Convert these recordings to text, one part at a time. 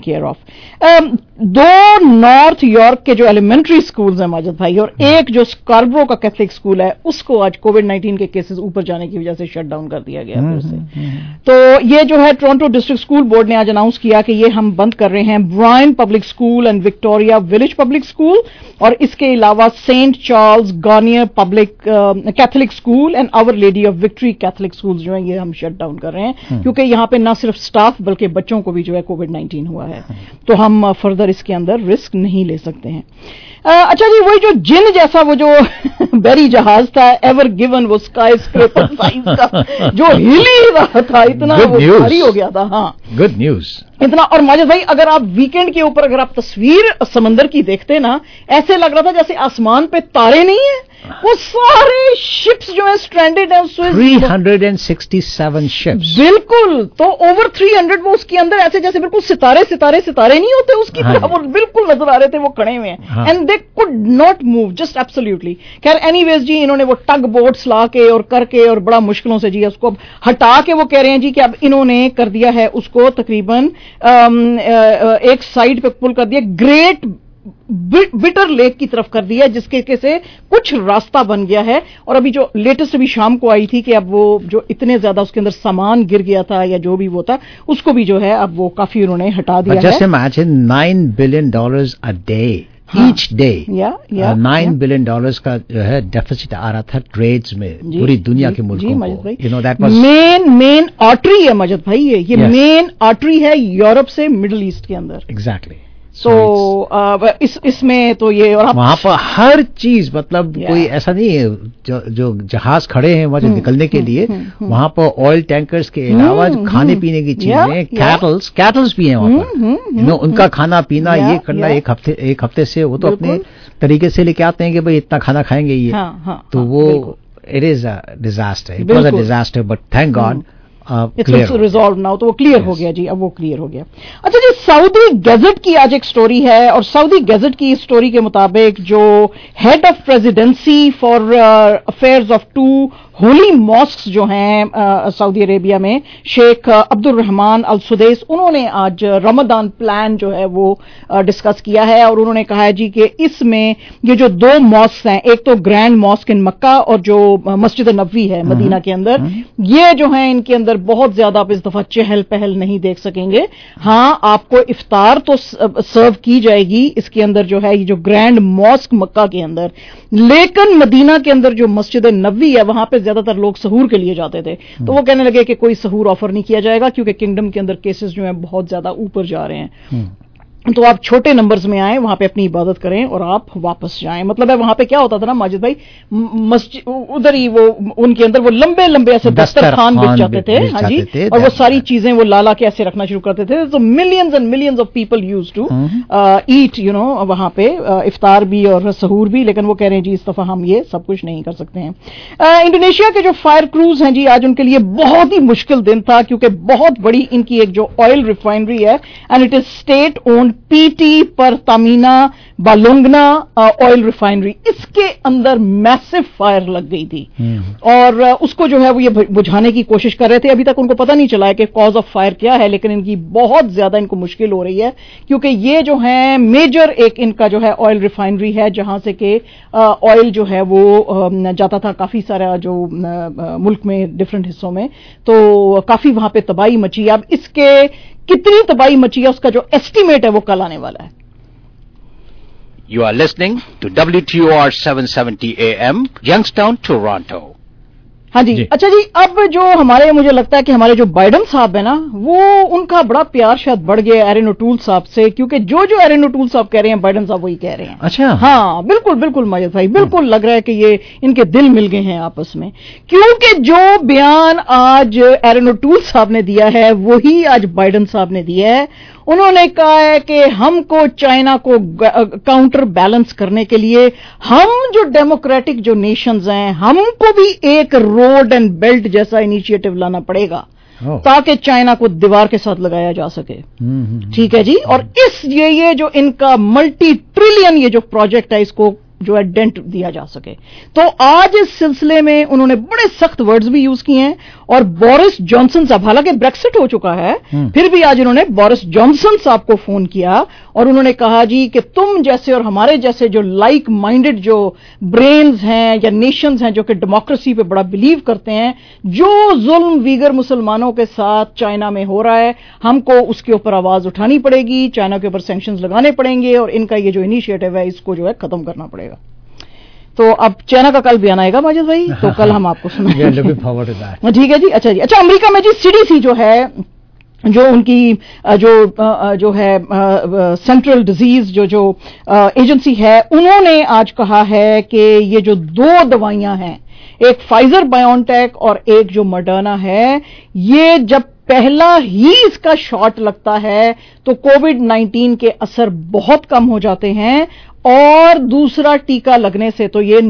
Care of. दो North York के जो एलिमेंट्री स्कूल्स हैं माजिद भाई, और एक जो स्कार्बरो का कैथलिक स्कूल है, उसको आज कोविड-19 के केसेस ऊपर जाने की वजह से शट डाउन कर दिया गया फिर से। तो ये जो है टोरंटो डिस्ट्रिक्ट स्कूल बोर्ड ने आज अनाउंस किया कि ये हम बंद कर रहे हैं Brian public school and Victoria village public school, और इसके अलावा Saint Charles Garnier public Catholic school and our lady of victory Catholic school जो है ये हम शट डाउन कर रहे हैं, क्योंकि यहाँ पे ना सिर्फ स्टाफ बल्कि बच्चों को भी जो है कोविड-19 हुआ है, तो हम फर्दर इसके अंदर रिस्क नहीं ले सकते हैं। अच्छा जी, वही जो जिन जैसा वो जो बैरी जहाज था एवर गिवन, वो स्काई स्क्रेपर साइज का जो हिल ही रहा था, इतना वो भारी हो गया था। हाँ, गुड न्यूज इतना। और माजिद भाई, अगर आप वीकेंड के ऊपर अगर आप तस्वीर समंदर की देखते ना, ऐसे लग रहा था जैसे आसमान पे तारे नहीं है, वो सारे शिप्स जो है स्ट्रैंडेड है। 367 शिप्स, बिल्कुल। तो ओवर 300 वो उसके अंदर ऐसे जैसे बिल्कुल सितारे सितारे सितारे नहीं होते उसकी तरह, वो बिल्कुल नजर आ रहे थे, वो खड़े हुए हैं, and they could not move, just absolutely. खैर एनीवेज जी, इन्होंने वो टग बोट्स ला के और करके और बड़ा मुश्किलों से जी उसको हटा के वो कह रहे हैं जी कि अब इन्होंने कर दिया है उसको तकरीबन एक साइड पे पुल कर दिया, ग्रेट बिटर लेक की तरफ कर दिया, जिसके से कुछ रास्ता बन गया है। और अभी जो लेटेस्ट अभी शाम को आई थी कि अब वो जो इतने ज्यादा उसके अंदर सामान गिर गया था या जो भी वो था, उसको भी जो है अब वो काफी उन्होंने हटा दिया है। Just imagine $9 billion a day, each day, 9 billion dollars का जो है डेफिसिट आ रहा था ट्रेड्स में पूरी दुनिया के मुल्कों को। You know, that was main artery है मजद भाई, ये मेन आर्टरी है यूरोप से मिडिल ईस्ट के अंदर। एग्जैक्टली। तो इसमें तो ये, और वहां पर हर चीज, मतलब कोई ऐसा नहीं है जो जहाज खड़े हैं वहां निकलने के लिए, वहां पर ऑयल टैंकर्स के अलावा खाने पीने की चीजें, कैटल्स भी हैं वहां पर, उनका खाना पीना ये करना एक हफ्ते से वो तो अपने तरीके से लेके आते हैं कि भाई इतना खाना खाएंगे ये। तो वो it is a disaster, it was a disaster, but thank God it's resolve now. तो वो क्लियर हो गया जी, अब वो क्लियर हो गया। अच्छा जी, सऊदी गैजेट की आज एक स्टोरी है, और सऊदी गैजेट की स्टोरी के मुताबिक जो head of presidency for affairs of 2 holy mosques जो हैं सऊदी अरेबिया में, शेख अब्दुल रहमान अल सुदैस, उन्होंने आज रमदान प्लान जो है वो डिस्कस किया है। और उन्होंने कहा है जी कि इसमें ये जो 2 मॉस्क हैं, एक तो ग्रैंड मॉस्क इन मक्का और जो मस्जिद नबवी है मदीना के अंदर, ये जो है इनके अंदर बहुत ज्यादा आप इस दफा चहल पहल नहीं देख सकेंगे। हाँ, आपको इफ्तार तो सर्व की जाएगी इसके अंदर जो है, ये जो ग्रैंड मॉस्क मक्का के अंदर, लेकिन मदीना के अंदर जो मस्जिद नबवी है वहां पे ज्यादातर लोग सहूर के लिए जाते थे, तो वो कहने लगे कि कोई सहूर ऑफर नहीं किया जाएगा क्योंकि किंगडम के अंदर केसेस जो हैं बहुत ज्यादा ऊपर जा रहे हैं। तो आप छोटे नंबर्स में आए, वहां पे अपनी इबादत करें और आप वापस जाएं। मतलब है वहां पे क्या होता था ना माजिद भाई, मस्जिद उधर ही वो उनके अंदर वो लंबे लंबे ऐसे दस्तरखान बिछ जाते थे। हाँ जी, और वो सारी चीजें वो लाला के ऐसे रखना शुरू करते थे। तो millions and millions of people used to eat वहां पे इफ्तार भी और सहूर भी। लेकिन वो कह रहे हैं जी इस दफा हम ये सब कुछ नहीं कर सकते हैं। इंडोनेशिया के जो फायर क्रूज हैं जी, आज उनके लिए बहुत ही मुश्किल दिन था, क्योंकि बहुत बड़ी इनकी एक जो ऑयल रिफाइनरी है, and it is state owned PT Pertamina Balongan oil refinery, इसके अंदर मैसिव फायर लग गई थी। और उसको जो है वो ये बुझाने की कोशिश कर रहे थे। अभी तक उनको पता नहीं चला है कि कॉज ऑफ फायर क्या है, लेकिन इनकी बहुत ज्यादा इनको मुश्किल हो रही है, क्योंकि ये जो है मेजर एक इनका जो है ऑयल रिफाइनरी है, जहां से कि ऑयल जो है वो जाता था काफी सारा जो मुल्क में डिफरेंट हिस्सों में, तो काफी वहां पे तबाही मची। अब इसके कितनी तबाही मची है उसका जो एस्टीमेट है वो कल आने वाला है। You are listening to WTOR 770 AM, Youngstown, Toronto. हाँ जी, अच्छा जी, अब जो हमारे, मुझे लगता है कि हमारे जो बाइडन साहब है ना, वो उनका बड़ा प्यार शायद बढ़ गया एरन ओटूल साहब से, क्योंकि जो एरन ओटूल साहब कह रहे हैं बाइडन साहब वही कह रहे हैं। अच्छा, हाँ बिल्कुल बिल्कुल माजिद भाई, बिल्कुल लग रहा है कि ये इनके दिल मिल गए हैं आपस में, क्योंकि जो बयान आज एरन ओटूल साहब ने दिया है वही आज बाइडन साहब ने दिया है। उन्होंने कहा है कि हमको चाइना को काउंटर बैलेंस करने के लिए हम जो डेमोक्रेटिक जो नेशंस हैं, हमको भी एक रोड एंड बेल्ट जैसा इनिशिएटिव लाना पड़ेगा ताकि चाइना को दीवार के साथ लगाया जा सके। ठीक है जी, और ये जो इनका मल्टी ट्रिलियन ये जो प्रोजेक्ट है, इसको जो है डेंट दिया जा सके। तो आज इस सिलसिले में उन्होंने बड़े सख्त वर्ड्स भी यूज किए हैं और बोरिस जॉनसन साहब, हालांकि ब्रेक्सिट हो चुका है, फिर भी आज उन्होंने बोरिस जॉनसन साहब को फोन किया और उन्होंने कहा जी कि तुम जैसे और हमारे जैसे जो लाइक माइंडेड जो ब्रेन्स हैं या नेशंस हैं जो कि डेमोक्रेसी पे बड़ा बिलीव करते हैं, जो जुल्म वीगर मुसलमानों के साथ चाइना में हो रहा है, हमको उसके ऊपर आवाज उठानी पड़ेगी, चाइना के ऊपर सैंक्शंस लगाने पड़ेंगे और इनका ये जो इनिशिएटिव है इसको जो है खत्म करना पड़ेगा। तो अब चाइना का कल बयान आएगा माजिद भाई, तो कल हम आपको सुनाएंगे। ठीक है जी। अच्छा जी। अच्छा, अमेरिका में जी सीडीसी जो है, जो उनकी जो है सेंट्रल डिजीज जो एजेंसी है, उन्होंने आज कहा है कि ये जो 2 दवाइयां हैं, एक फाइजर बायोनटेक और एक जो मॉडर्ना है, ये जब पहला ही इसका शॉट लगता है तो कोविड-19 के असर बहुत कम हो जाते हैं और दूसरा टीका लगने से तो ये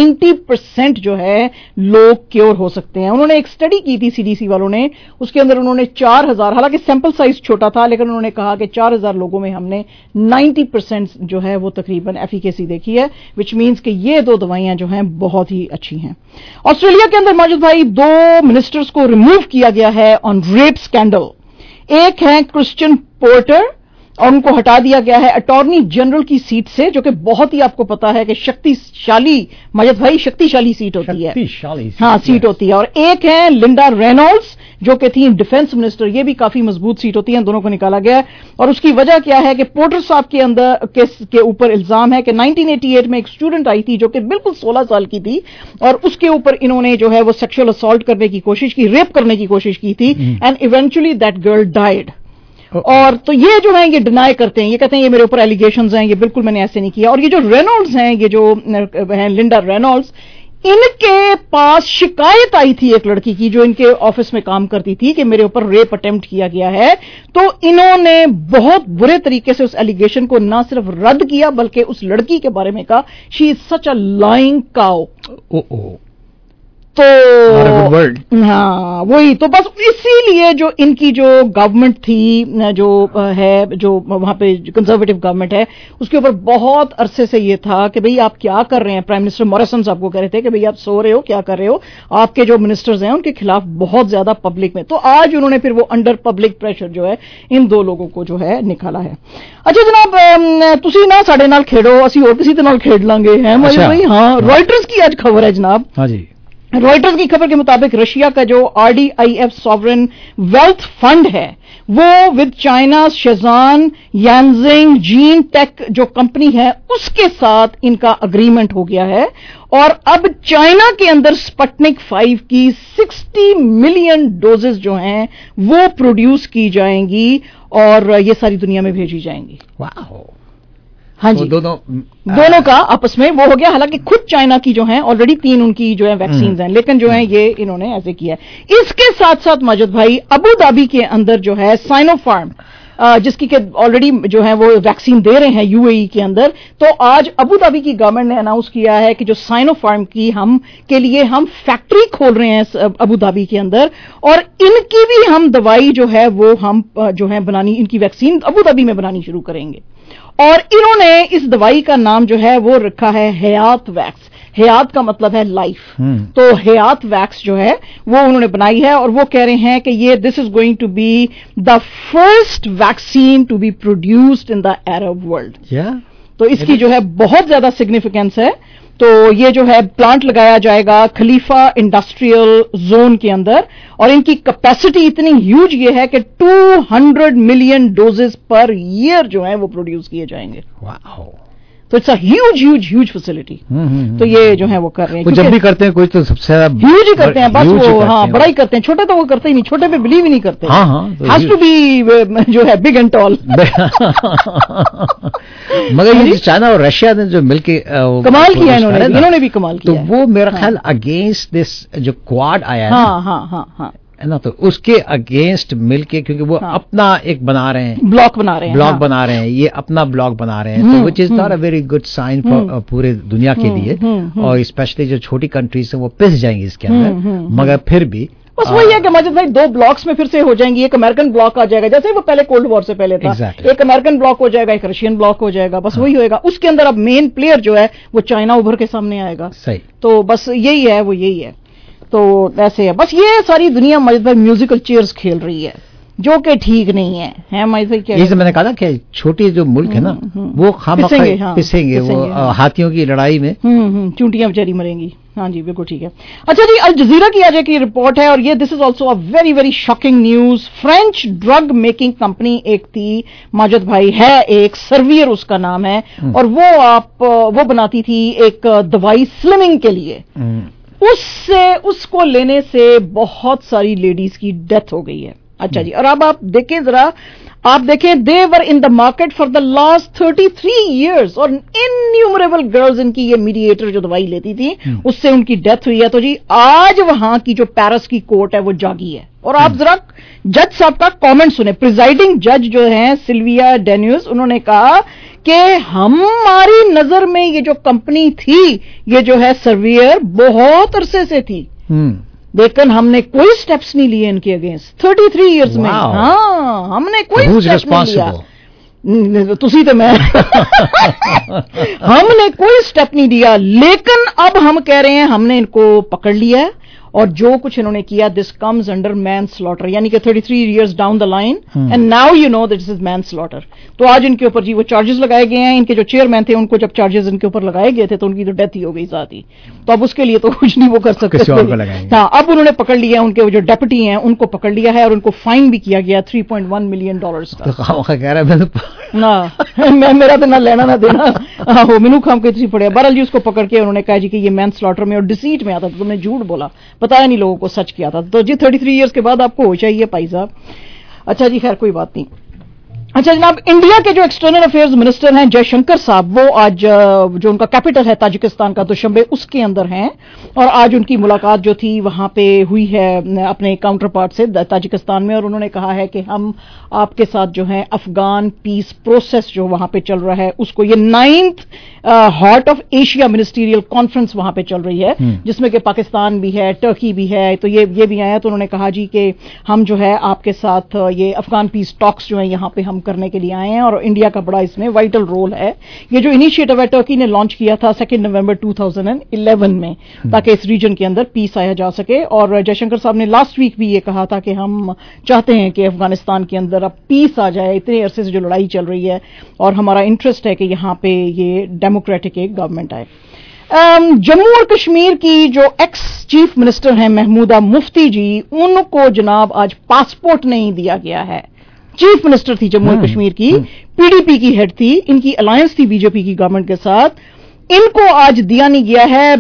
90% जो है लोग क्योर हो सकते हैं। उन्होंने एक स्टडी की थी सीडीसी वालों ने, उसके अंदर उन्होंने 4000, हालांकि सैंपल साइज छोटा था, लेकिन उन्होंने कहा कि 4000 लोगों में हमने 90% जो है वो तकरीबन एफिकेसी देखी है, विच मीन्स कि ये 2 दवाइयां जो हैं बहुत ही अच्छी हैं। ऑस्ट्रेलिया के अंदर माजिद भाई 2 मिनिस्टर्स को रिमूव किया गया है ऑन रेप स्कैंडल। एक है क्रिश्चियन पोर्टर और उनको हटा दिया गया है अटॉर्नी जनरल की सीट से, जो कि बहुत ही आपको पता है कि शक्तिशाली, माजिद भाई शक्तिशाली सीट होती है, हाँ सीट होती है। और एक है लिंडा रेनॉल्ड्स जो कि थी डिफेंस मिनिस्टर, ये भी काफी मजबूत सीट होती है, दोनों को निकाला गया है। और उसकी वजह क्या है कि पोर्टर साहब के अंदर के ऊपर इल्जाम है कि 1988 में एक स्टूडेंट आई थी जो कि बिल्कुल 16 साल की थी और उसके ऊपर इन्होंने जो है वो सेक्सुअल असॉल्ट करने की कोशिश की, रेप करने की कोशिश की थी and eventually that girl died. और तो ये जो है ये डिनाई करते हैं, ये कहते हैं ये मेरे ऊपर एलिगेशंस हैं, ये बिल्कुल मैंने ऐसे नहीं किया। और ये जो रेनॉल्ड्स हैं, ये जो हैं लिंडा रेनॉल्ड्स, इनके पास शिकायत आई थी एक लड़की की जो इनके ऑफिस में काम करती थी कि मेरे ऊपर रेप अटेम्प्ट किया गया है। तो इन्होंने बहुत बुरे तरीके से उस एलिगेशन को ना सिर्फ रद्द किया बल्कि उस लड़की के बारे में कहा she is such a lying cow. तो हाँ वही, तो बस इसीलिए जो इनकी जो गवर्नमेंट थी, जो है जो वहां पे कंजर्वेटिव गवर्नमेंट है, उसके ऊपर बहुत अरसे से ये था कि भाई आप क्या कर रहे हैं। प्राइम मिनिस्टर मॉरिसन साहब को कह रहे थे कि भाई आप सो रहे हो, क्या कर रहे हो, आपके जो मिनिस्टर्स हैं उनके खिलाफ बहुत ज्यादा पब्लिक में। तो आज उन्होंने फिर वो अंडर पब्लिक प्रेशर जो है इन 2 लोगों को जो है निकाला है। अच्छा जनाब, तुसी ना साढ़े नाल खेड़ो, असी और किसी नाल खेड़ लांगे हैं भाई। हाँ, रॉयटर्स की आज खबर है जनाब। हाँ जी। रॉयटर्स की खबर के मुताबिक रशिया का जो RDIF सॉवरेन वेल्थ फंड है वो with China Shenzhen Yanjing Gene Tech जो कंपनी है उसके साथ इनका अग्रीमेंट हो गया है और अब चाइना के अंदर स्पुतनिक 5 की 60 मिलियन डोजेस जो हैं वो प्रोड्यूस की जाएंगी और ये सारी दुनिया में भेजी जाएंगी। वाह। हाँ जी, तो दोनों का आपस में वो हो गया। हालांकि खुद चाइना की जो है ऑलरेडी 3 उनकी जो है वैक्सीन हैं, लेकिन जो है ये इन्होंने ऐसे किया है। इसके साथ साथ माजिद भाई अबू धाबी के अंदर जो है साइनोफार्म जिसकी के ऑलरेडी जो है वो वैक्सीन दे रहे हैं UAE के अंदर, तो आज अबू धाबी की गवर्नमेंट ने अनाउंस किया है कि जो साइनोफार्म की के लिए हम फैक्ट्री खोल रहे हैं अबू धाबी के अंदर और इनकी भी हम दवाई जो है वो हम जो है बनानी, इनकी वैक्सीन अबू धाबी में बनानी शुरू करेंगे। और इन्होंने इस दवाई का नाम जो है वो रखा है हयात वैक्स। हयात का मतलब है लाइफ, तो हयात वैक्स जो है वो उन्होंने बनाई है और वो कह रहे हैं कि ये this is going to be the first vaccine to be produced in the Arab world. तो इसकी जो है बहुत ज्यादा सिग्निफिकेंस है। तो ये जो है प्लांट लगाया जाएगा खलीफा इंडस्ट्रियल जोन के अंदर और इनकी कैपेसिटी इतनी ह्यूज ये है कि 200 मिलियन डोजेस पर ईयर जो है वो प्रोड्यूस किए जाएंगे। वाह। तो इट्स अ ह्यूज फैसिलिटी। तो ये जो है वो कर रहे हैं, वो जब भी करते हैं कोई तो सबसे ज्यादा ह्यूज ही करते हैं, बस वो हाँ बड़ा ही करते हैं, छोटे तो वो करते ही नहीं, छोटे पे बिलीव ही नहीं करते। हैज टू बी जो है बिग एंड टॉल। मगर ये चाइना और रशिया ने जो मिलके कमाल किया इन्होंने भी कमाल किया, तो वो मेरा ख्याल अगेंस्ट दिस जो क्वाड आया है ना, तो उसके अगेंस्ट मिलके, क्योंकि वो अपना एक बना रहे हैं, ब्लॉक बना रहे हैं, ये अपना ब्लॉक बना रहे हैं, तो which is not a very good sign for पूरे दुनिया के लिए। और स्पेशली जो छोटी कंट्रीज है वो पिस जाएंगी इसके अंदर, मगर फिर भी بس وہی ہے کہ ماجد بھائی 2 بلاکس میں پھر سے ہو جائیں گی. ایک امریکن بلاک آ جائے گا جیسے وہ پہلے کولڈ وار سے پہلے تھا. ایک امریکن بلاک ہو جائے گا, ایک رشین بلاک ہو جائے گا, بس وہی ہوئے گا. اس کے اندر اب مین پلیئر جو ہے وہ چائنا ابھر کے سامنے آئے گا. تو بس یہی ہے, وہ یہی ہے. تو ایسے ہے بس. یہ ساری دنیا ماجد بھائی میوزیکل چیئرز کھیل رہی ہے جو کہ ٹھیک نہیں ہے ماجد بھائی. کیا میں نے کہا نا کہ چھوٹے جو ملک ہے نا وہ پسیں گے وہ ہاتھیوں کی لڑائی میں, چونٹیاں بچاری مریں گی. ہاں جی بالکل ٹھیک ہے. اچھا جی, الجزیرہ کی آج کی رپورٹ ہے اور یہ this is also a very very shocking news. French drug making company ایک تھی ماجد بھائی, ہے ایک سرویئر اس کا نام ہے, اور وہ بناتی تھی ایک دوائی سلمنگ کے لیے. اس کو لینے سے بہت ساری لیڈیز کی ڈیتھ ہو گئی ہے. اچھا جی, اور اب آپ دیکھیں ذرا, آپ دیکھیں they were in the market for the last 33 years, اور انیومریبل گرلز ان کی یہ میڈیٹر جو دوائی لیتی تھی اس سے ان کی ڈیتھ ہوئی ہے. تو جی آج وہاں کی جو پیرس کی کورٹ ہے وہ جاگی ہے, اور آپ ذرا جج صاحب کا کامنٹ سنیں. پریزائڈنگ جج جو ہیں سلویا ڈینیوز, انہوں نے کہا کہ ہماری نظر میں یہ جو کمپنی تھی, یہ جو ہے سرویئر, بہت عرصے سے تھی, لیکن ہم نے کوئی سٹیپس نہیں لیے ان کے اگینسٹ 33 ایئرس میں. ہاں, ہم نے کوئی سٹیپ نہیں لیا. تسی تو میں ہم نے کوئی سٹیپ نہیں لیا, لیکن اب ہم کہہ رہے ہیں ہم نے ان کو پکڑ لیا ہے, اور جو کچھ انہوں نے کیا this comes under manslaughter, یعنی کہ 33 years down the line, and now you know that this is manslaughter. تو آج ان کے اوپر جی وہ چارجز لگائے گئے ہیں. ان کے جو چیئرمین تھے ان کو جب چارجز ان کے اوپر لگائے گئے تھے تو ان کی تو ڈیتھ ہی ہو گئی ساتھ ہی, تو اب اس کے لیے تو کچھ نہیں وہ کر سکتے. ہاں, اب انہوں نے پکڑ لیا, ان کے جو ڈیپٹی ہیں ان کو پکڑ لیا ہے, اور ان کو فائن بھی کیا گیا $3.1 ملین کا. میرا تو نہ لینا نہ دینا, ہو مینو خام کے تھی پڑے. بہرحال جی اس کو پکڑ کے انہوں نے کہا جی کہ یہ مین سلاٹر میں اور ڈیسیٹ میں آتا تھا, تم نے جھوٹ بولا, بتایا نہیں لوگوں کو, سچ کیا تھا. تو جی 33 ایئرس کے بعد آپ کو ہو چاہیے بھائی صاحب. اچھا جی, خیر کوئی بات نہیں. اچھا جناب, انڈیا کے جو ایکسٹرنل افیئرز منسٹر ہیں جے شنکر صاحب, وہ آج جو ان کا کیپٹل ہے تاجکستان کا دوشنبے, اس کے اندر ہیں, اور آج ان کی ملاقات جو تھی وہاں پہ ہوئی ہے اپنے کاؤنٹر پارٹ سے تاجکستان میں, اور انہوں نے کہا ہے کہ ہم آپ کے ساتھ جو ہے افغان پیس پروسیس جو وہاں پہ چل رہا ہے اس کو, یہ 9th heart of Asia ministerial conference وہاں پہ چل رہی ہے, جس میں کہ پاکستان بھی ہے, ٹرکی بھی ہے, تو یہ بھی آیا. تو انہوں نے کہا جی کہ ہم جو ہے آپ کے ساتھ یہ افغان پیس ٹاکس جو ہیں یہاں پہ ہم کرنے کے لیے آئے ہیں, اور انڈیا کا بڑا اس میں وائٹل رول ہے. یہ جو انیشیٹو ہے ٹرکی نے لانچ کیا تھا 2 نومبر 2011 میں, تاکہ اس ریجن کے اندر پیس آیا جا سکے. اور جے شنکر صاحب نے لاسٹ ویک بھی یہ کہا تھا کہ ہم چاہتے ہیں کہ افغانستان کے اندر اب پیس آ جائے, اتنے عرصے سے جو لڑائی چل رہی ہے, اور ہمارا انٹرسٹ ہے کہ یہاں پہ یہ ڈیموکریٹک ایک گورنمنٹ آئے. جموں اور کشمیر کی جو ایکس چیف منسٹر ہیں محمودہ مفتی جی, ان کو جناب آج پاسپورٹ نہیں دیا گیا ہے. چیف منسٹر تھی جموں اور کشمیر کی, پی ڈی پی کی ہیڈ تھی, ان کی الائنس تھی بی جے پی کی گورنمنٹ کے ساتھ, ان کو آج دیا نہیں گیا ہے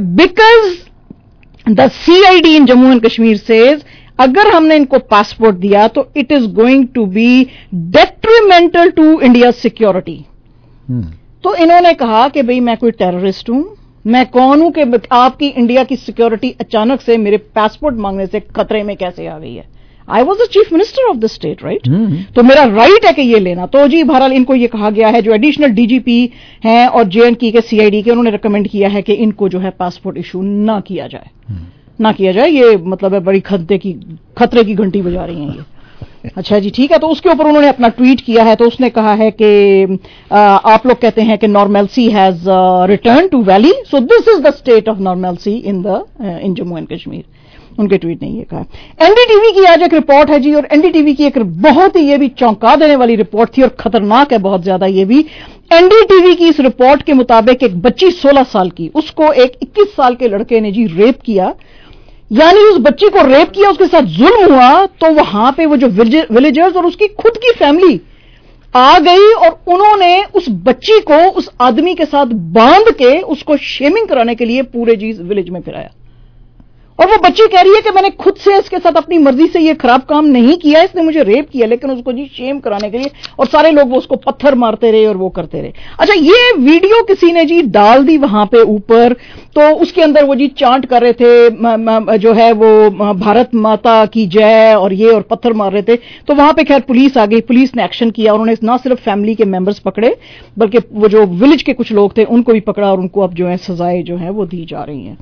because the C I D in Jammu and Kashmir says اگر ہم نے ان کو پاسپورٹ دیا تو it is going to be detrimental to India security. تو انہوں نے کہا کہ بھئی میں کوئی ٹیررسٹ ہوں, میں کون ہوں کہ آپ کی انڈیا کی سیکورٹی اچانک سے میرے پاسپورٹ مانگنے سے خطرے میں کیسے آ گئی ہے. I was the chief minister of the state, right, تو میرا رائٹ ہے کہ یہ لینا. تو جی بہرحال ان کو یہ کہا گیا ہے, جو ایڈیشنل ڈی جی پی ہیں اور جے اینڈ کے سی آئی ڈی کے, انہوں نے ریکمینڈ کیا ہے کہ ان کو جو ہے پاسپورٹ ایشو نہ کیا جائے. یہ مطلب ہے بڑی خطرے کی گھنٹی بجا رہی ہیں یہ. اچھا جی ٹھیک ہے. تو اس کے اوپر انہوں نے اپنا ٹویٹ کیا ہے, تو اس نے کہا ہے کہ آپ لوگ کہتے ہیں کہ normalcy has return to valley, so this is the state of normalcy in Jammu and Kashmir. ان کے ٹویٹ نے یہ کہا. این ڈی ٹی وی کی آج ایک رپورٹ ہے جی, اور این ڈی ٹی وی کی ایک بہت ہی یہ بھی چونکا دینے والی رپورٹ تھی, اور خطرناک ہے بہت زیادہ یہ بھی. این ڈی ٹی وی کی اس رپورٹ کے مطابق ایک بچی 16 سال کی, اس کو ایک 21 سال کے لڑکے نے جی ریپ کیا, یعنی اس بچی کو ریپ کیا, اس کے ساتھ ظلم ہوا. تو وہاں پہ وہ جو ولیجرز اور اس کی خود کی فیملی آ گئی, اور انہوں نے اس بچی کو اس آدمی کے ساتھ باندھ کے اس کو شیمنگ کرانے کے لیے پورے جی ولیج میں پھرایا. اور وہ بچی کہہ رہی ہے کہ میں نے خود سے اس کے ساتھ اپنی مرضی سے یہ خراب کام نہیں کیا, اس نے مجھے ریپ کیا, لیکن اس کو جی شیم کرانے کے لیے, اور سارے لوگ وہ اس کو پتھر مارتے رہے اور وہ کرتے رہے. اچھا, یہ ویڈیو کسی نے جی ڈال دی وہاں پہ اوپر, تو اس کے اندر وہ جی چانٹ کر رہے تھے جو ہے وہ بھارت ماتا کی جے اور یہ, اور پتھر مار رہے تھے. تو وہاں پہ خیر پولیس آ گئی, پولیس نے ایکشن کیا, انہوں نے نہ صرف فیملی کے ممبرز پکڑے بلکہ وہ جو ولیج کے کچھ لوگ تھے ان کو بھی پکڑا, اور ان کو اب جو ہے سزائیں جو ہیں وہ دی جا رہی ہیں.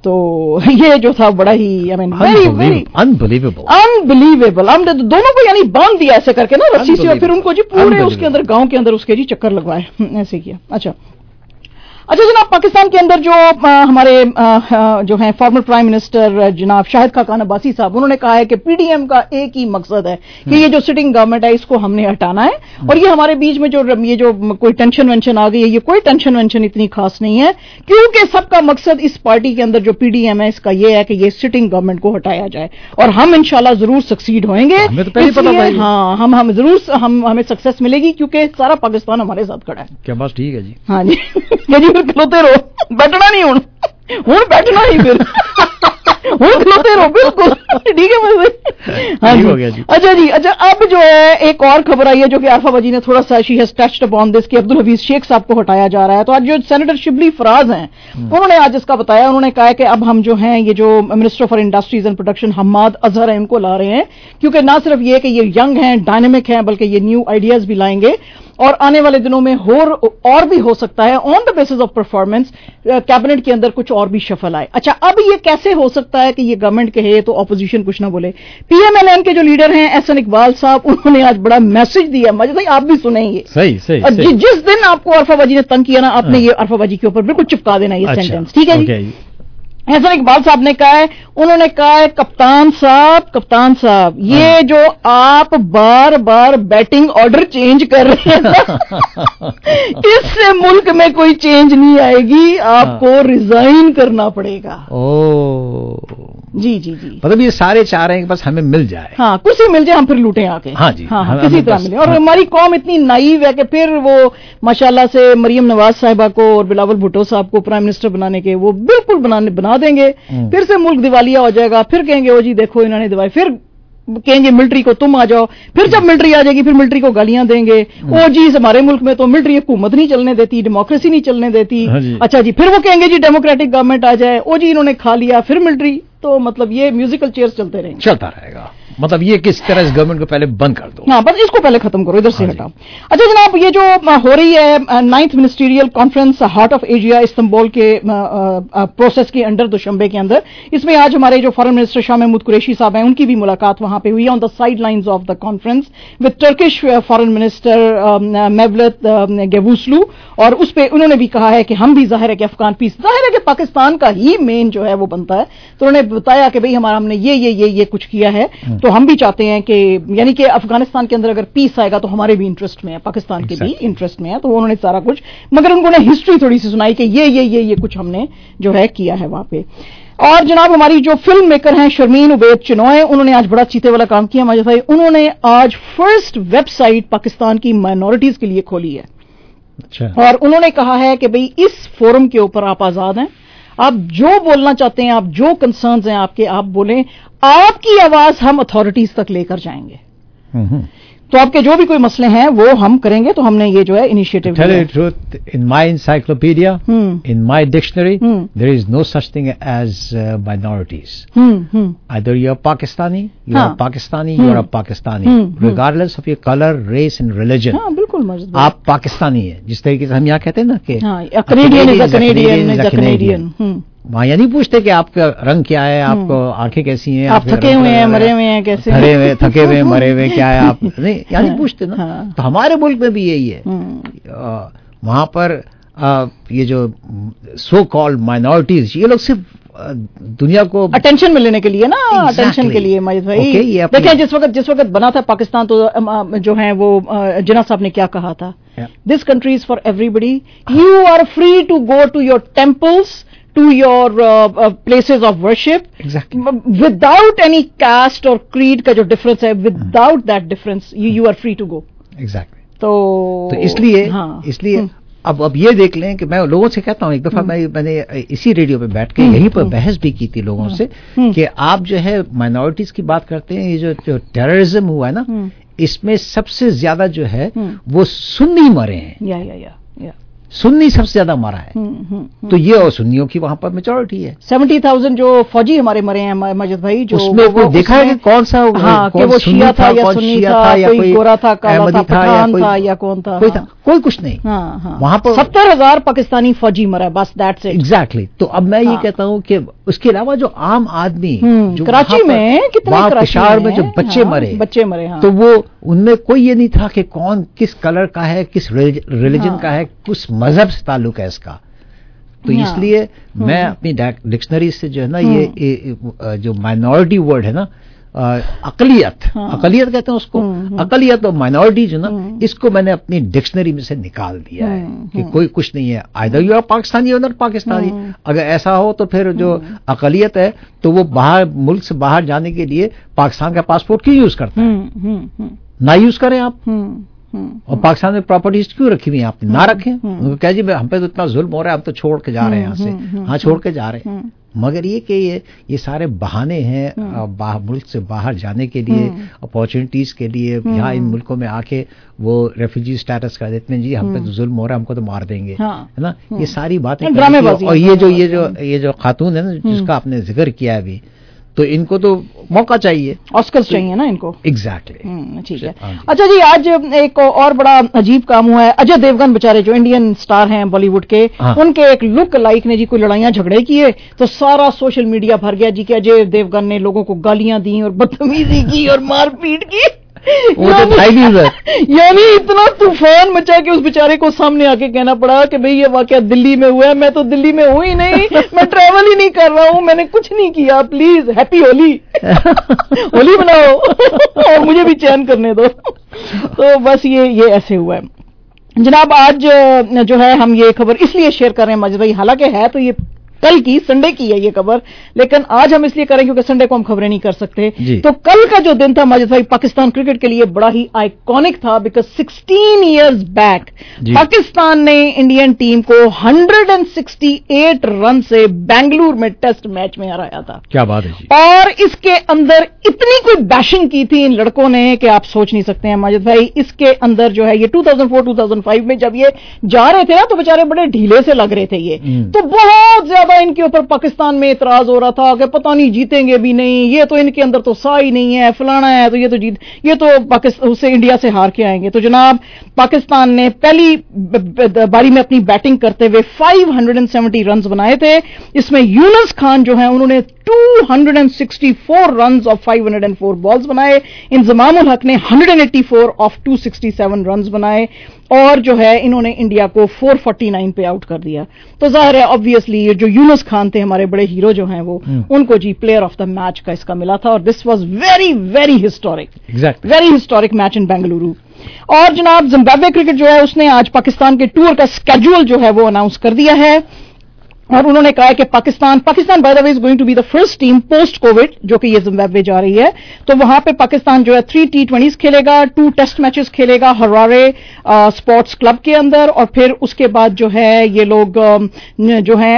تو یہ جو تھا بڑا ہی I mean very unbelievable. ہم نے دونوں کو یعنی باندھ دیا ایسے کر کے نا رسی سے, اور پھر ان کو جی پورے اس کے اندر گاؤں کے اندر اس کے جی چکر لگوائے, ایسے کیا. اچھا جناب, پاکستان کے اندر جو ہمارے جو ہیں فارمر پرائم منسٹر جناب شاہد خاقان عباسی صاحب, انہوں نے کہا ہے کہ پی ڈی ایم کا ایک ہی مقصد ہے کہ یہ جو سٹنگ گورنمنٹ ہے اس کو ہم نے ہٹانا ہے, اور یہ ہمارے بیچ میں یہ جو کوئی ٹینشن وینشن آ گئی ہے, یہ کوئی ٹینشن وینشن اتنی خاص نہیں ہے, کیونکہ سب کا مقصد اس پارٹی کے اندر جو پی ڈی ایم ہے اس کا یہ ہے کہ یہ سٹنگ گورنمنٹ کو ہٹایا جائے, اور ہم انشاءاللہ ضرور سکسیڈ ہوئیں گے. ہاں ہم ضرور ہمیں سکسیس ملے گی, کیونکہ سارا پاکستان ہمارے ساتھ کھڑا ہے. کیا بات, ٹھیک ہے جی. ہاں جی پھر کھلوتے رہو, بیٹھنا نہیں, ہوں بیٹھنا ہی, پھر ہوں کھلوتے رہو, بالکل ٹھیک ہے. ہاں جی اچھا اب جو ہے ایک اور خبر آئی ہے جو کہ عارفہ باجی نے تھوڑا سا she has touched upon this کہ عبدالحفیظ شیخ صاحب کو ہٹایا جا رہا ہے. تو آج جو سینیٹر شبلی فراز ہیں انہوں نے آج اس کا بتایا, انہوں نے کہا کہ اب ہم جو ہیں یہ جو minister for industries and production Hammad Azhar ہیں ان کو لا رہے ہیں, کیونکہ نہ صرف یہ کہ یہ ینگ ہیں, ڈائنامک ہیں, بلکہ یہ نیو آئیڈیاز بھی لائیں گے, اور آنے والے دنوں میں اور بھی ہو سکتا ہے on the basis of performance cabinet کے اندر کچھ اور بھی شفل آئے. اچھا اب یہ کیسے ہو سکتا ہے کہ یہ گورنمنٹ کہے تو اپوزیشن کچھ نہ بولے. پی ایم ایل این کے جو لیڈر ہیں احسن اقبال صاحب, انہوں نے آج بڑا میسج دیا, مجھے بھائی آپ بھی سنیں گے. صحیح. جس دن آپ کو عارفہ باجی نے تنگ کیا نا, آپ نے یہ عارفہ باجی کے اوپر بالکل چپکا دینا یہ سینٹینس, ٹھیک ہے جی. احسن اقبال صاحب نے کہا ہے, انہوں نے کہا ہے کپتان صاحب یہ جو آپ بار بار بیٹنگ آرڈر چینج کر رہے ہیں اس سے ملک میں کوئی چینج نہیں آئے گی, آپ کو ریزائن کرنا پڑے گا. جی مطلب یہ سارے چاہ رہے ہیں کہ بس ہمیں مل جائے, ہاں کسی مل جائے, ہم پھر لوٹیں آ کے. ہاں جی, ہاں کسی طرح ملے. اور ہماری قوم اتنی نائیو ہے کہ پھر وہ ماشاءاللہ سے مریم نواز صاحبہ کو اور بلاول بھٹو صاحب کو پرائم منسٹر بنانے کے وہ بالکل بنا دیں گے, پھر سے ملک دیوالیہ ہو جائے گا, پھر کہیں گے او جی دیکھو انہوں نے دیوالی, پھر کہیں گے ملٹری کو تم آ جاؤ, پھر جب ملٹری آ جائے گی پھر ملٹری کو گالیاں دیں گے, او جی ہمارے ملک میں تو ملٹری حکومت نہیں چلنے دیتی, ڈیموکریسی نہیں چلنے دیتی. اچھا جی پھر وہ کہیں گے جی ڈیموکریٹک گورنمنٹ آ جائے, او جی انہوں نے کھا لیا, پھر ملٹری. تو مطلب یہ میوزیکل چیئرز چلتا رہے گا. مطلب یہ کس طرح اس گورنمنٹ کو پہلے بند کر دو, ہاں بس اس کو پہلے ختم کرو, ادھر سے ہٹاؤ. اچھا جناب, یہ جو ہو رہی ہے 9th ministerial conference heart of Asia Istanbul کے پروسیس کے انڈر دوشنبے کے اندر, اس میں آج ہمارے جو فارن منسٹر شاہ محمود قریشی صاحب ہیں ان کی بھی ملاقات وہاں پہ ہوئی ہے on the sidelines of the conference with Turkish foreign minister Mevlut Cavusoglu, اور اس پہ انہوں نے بھی کہا ہے کہ ہم بھی ظاہر ہے کہ افغان پیس, ظاہر ہے کہ پاکستان کا ہی مین جو ہے وہ بنتا ہے, تو انہوں نے بتایا کہ بھئی ہم نے یہ کچھ کیا ہے, تو ہم بھی چاہتے ہیں کہ یعنی کہ افغانستان کے اندر اگر پیس آئے گا تو ہمارے بھی انٹرسٹ میں ہے, پاکستان کے بھی انٹرسٹ میں ہے. تو انہوں نے سارا کچھ, مگر انہوں نے ہسٹری تھوڑی سی سنائی کہ یہ کچھ ہم نے جو ہے کیا ہے وہاں پہ. اور جناب ہماری جو فلم میکر ہیں شرمین عبید چنوئے, انہوں نے آج بڑا چیتے والا کام کیا ماجد بھائی, انہوں نے آج فرسٹ ویب سائٹ پاکستان کی مائنورٹیز کے لیے کھولی ہے. اور انہوں نے کہا ہے کہ بھئی اس فورم کے اوپر آپ آزاد ہیں, آپ جو بولنا چاہتے ہیں, آپ جو کنسرنز ہیں آپ کے, آپ بولیں, آپ کی آواز ہم اتھارٹیز تک لے کر جائیں گے. تو آپ کے جو بھی کوئی مسئلے ہیں وہ ہم کریں گے. تو ہم نے یہ جو ہے initiative truth in my encyclopedia, in my dictionary, there is no such thing as minorities. either you are Pakistani, you are Pakistani, you are a Pakistani, regardless of your color, race and religion. ہاں بالکل مجد, آپ پاکستانی ہیں. جس طریقے سے ہم یہاں کہتے ہیں نا کہ کینیڈین, وہاں یہ نہیں پوچھتے کہ آپ کا رنگ کیا ہے, آپ کو آنکھیں کیسی ہیں, آپ تھکے ہوئے ہیں, مرے ہوئے ہیں, کیسے تھکے ہوئے مرے ہوئے کیا ہے, آپ نہیں یہاں نہیں پوچھتے نا. تو ہمارے ملک میں بھی یہی ہے. وہاں پر یہ جو سو کالڈ مائنورٹیز, یہ لوگ صرف دنیا کو اٹینشن میں لینے کے لیے نا, اٹینشن کے لیے ماجد بھائی. دیکھیں جس وقت بنا تھا پاکستان تو جو ہیں وہ جناح صاحب نے کیا کہا تھا, this country is for everybody, you are free to go to your temples, to your places of worship, exactly, without any caste or creed کا جو difference ہے, without that difference you are free to go. exactly. تو اس لیے اب یہ دیکھ لیں کہ میں لوگوں سے کہتا ہوں, ایک دفعہ میں نے اسی ریڈیو پہ بیٹھ کے یہیں پر بحث بھی کی تھی لوگوں سے کہ آپ جو ہے مائنورٹیز کی بات کرتے ہیں, یہ جو ٹیررزم ہوا ہے نا, اس میں سب سے زیادہ جو ہے وہ سنی مرے ہیں. سنی سب سے زیادہ مرا ہے. تو یہ اور سنیوں کی وہاں پر میجورٹی ہے. 70,000 جو فوجی ہمارے مرے ہیں ماجد بھائی, جو اس میں دیکھا ہے کہ کون سا, کہ وہ شیعہ تھا یا سنی تھا, کوئی گورا تھا, کالا تھا, پٹھان تھا یا کون تھا, کوئی کچھ نہیں. وہاں پر 70,000 پاکستانی فوجی مرا, بس دیٹس اٹ. ایگزیکٹلی. تو اب میں یہ کہتا ہوں کہ اس کے علاوہ جو عام آدمی جو کراچی میں کتنے پشاور میں جو بچے مرے تو وہ ان میں کوئی یہ نہیں تھا کہ کون کس کلر کا ہے، کس ریلیجن کا ہے، کس مذہب سے تعلق ہے اس کا. تو اس لیے میں اپنی ڈکشنری سے جو ہے نا یہ جو مائنورٹی ورڈ ہے نا، اقلیت کہتے ہیں اس کو، اقلیت اور مائنورٹی جو نا، اس کو میں نے اپنی ڈکشنری میں سے نکال دیا ہے کہ کوئی کچھ نہیں ہے. either you are پاکستانی اور پاکستانی. اگر ایسا ہو تو پھر جو اقلیت ہے تو وہ باہر ملک سے باہر جانے کے لیے پاکستان کا پاسپورٹ کیوں یوز کرتا ہے؟ نہ یوز کریں آپ. اور پاکستان میں پراپرٹیز کیوں رکھی ہوئی ہیں آپ نے؟ نہ رکھیں. ان کو کہہ جی ہم پہ تو اتنا ظلم ہو رہا ہے، ہم تو چھوڑ کے جا رہے ہیں یہاں سے. ہاں چھوڑ کے جا رہے ہیں، مگر یہ کہ یہ سارے بہانے ہیں ملک سے باہر جانے کے لیے، اپارچونیٹیز کے لیے. یہاں ان ملکوں میں آ کے وہ ریفیوجی سٹیٹس کر دیتے ہیں، جی ہم پہ تو ظلم ہو رہا ہے، ہم کو تو مار دیں گے، ہے نا. یہ ساری باتیں. اور یہ جو خاتون ہے نا جس کا آپ نے ذکر کیا ابھی، تو ان کو تو موقع چاہیے، آسکرز چاہیے نا ان کو. ایگزیکٹلی. ٹھیک ہے. اچھا جی، آج ایک اور بڑا عجیب کام ہوا ہے. اجے دیوگن بیچارے جو انڈین سٹار ہیں بالی ووڈ کے، ان کے ایک لک لائک نے جی کوئی لڑائیاں جھگڑے کیے تو سارا سوشل میڈیا بھر گیا جی کہ اجے دیوگن نے لوگوں کو گالیاں دی اور بدتمیزی کی اور مار پیٹ کی. یعنی اتنا طوفان مچا کہ اس بیچارے کو سامنے آ کے کہنا پڑا کہ بھئی یہ واقعہ دلی میں ہوا ہے. میں تو دلی میں ہوں ہی نہیں، میں ٹریول ہی نہیں کر رہا ہوں، میں نے کچھ نہیں کیا، پلیز ہیپی ہولی ہولی مناؤ اور مجھے بھی چین کرنے دو. تو بس یہ ایسے ہوا ہے جناب. آج جو ہے ہم یہ خبر اس لیے شیئر کر رہے ہیں ماجد بھائی، حالانکہ ہے تو یہ کل کی سنڈے کی ہے یہ خبر، لیکن آج ہم اس لیے کریں کیونکہ سنڈے کو ہم خبریں نہیں کر سکتے. تو کل کا جو دن تھا ماجد بھائی پاکستان کرکٹ کے لیے بڑا ہی آئیکونک تھا، بیکاز 16 ایئرز بیک پاکستان نے انڈین ٹیم کو 168 رن سے بنگلور میں ٹیسٹ میچ میں ہرایا تھا. کیا بات ہے جی. اور اس کے اندر اتنی کوئی بیشنگ کی تھی ان لڑکوں نے کہ آپ سوچ نہیں سکتے ہیں ماجد بھائی. اس کے اندر جو ہے یہ 2004-2005 میں جب یہ جا رہے تھے نا تو بیچارے بڑے ڈھیلے سے لگ رہے تھے یہ، تو بہت زیادہ ان کے اوپر پاکستان میں اعتراض ہو رہا تھا کہ پتہ نہیں جیتیں گے بھی نہیں، یہ تو ان کے اندر تو سا ہی نہیں ہے، فلانا ہے، تو یہ تو پاکستان سے انڈیا سے ہار کے آئیں گے. تو جناب پاکستان نے پہلی باری میں اپنی بیٹنگ کرتے ہوئے 570 رنز بنائے تھے. اس میں یونس خان جو ہیں انہوں نے 264 رنز آف 504 بالز بنائے. انضمام الحق نے 184 آف 267 رنز بنائے اور جو ہے انہوں نے انڈیا کو 449 پہ آؤٹ کر دیا. تو ظاہر ہے آبویسلی جو یونس خان تھے ہمارے بڑے ہیرو جو ہیں وہ ان کو جی پلیئر آف دا میچ کا اس کا ملا تھا. اور this was very very historic match in Bengaluru. اور جناب زمبابوے کرکٹ جو ہے اس نے آج پاکستان کے ٹور کا اسکیڈول جو ہے وہ اناؤنس کر دیا ہے اور انہوں نے کہا کہ Pakistan by the way is going to be the first team post COVID جو کہ یہ زمبابوے جا رہی ہے. تو وہاں پہ پاکستان جو ہے 3 T20s کھیلے گا، 2 ٹیسٹ میچز کھیلے گا ہرارے اسپورٹس کلب کے اندر، اور پھر اس کے بعد جو ہے یہ لوگ جو ہیں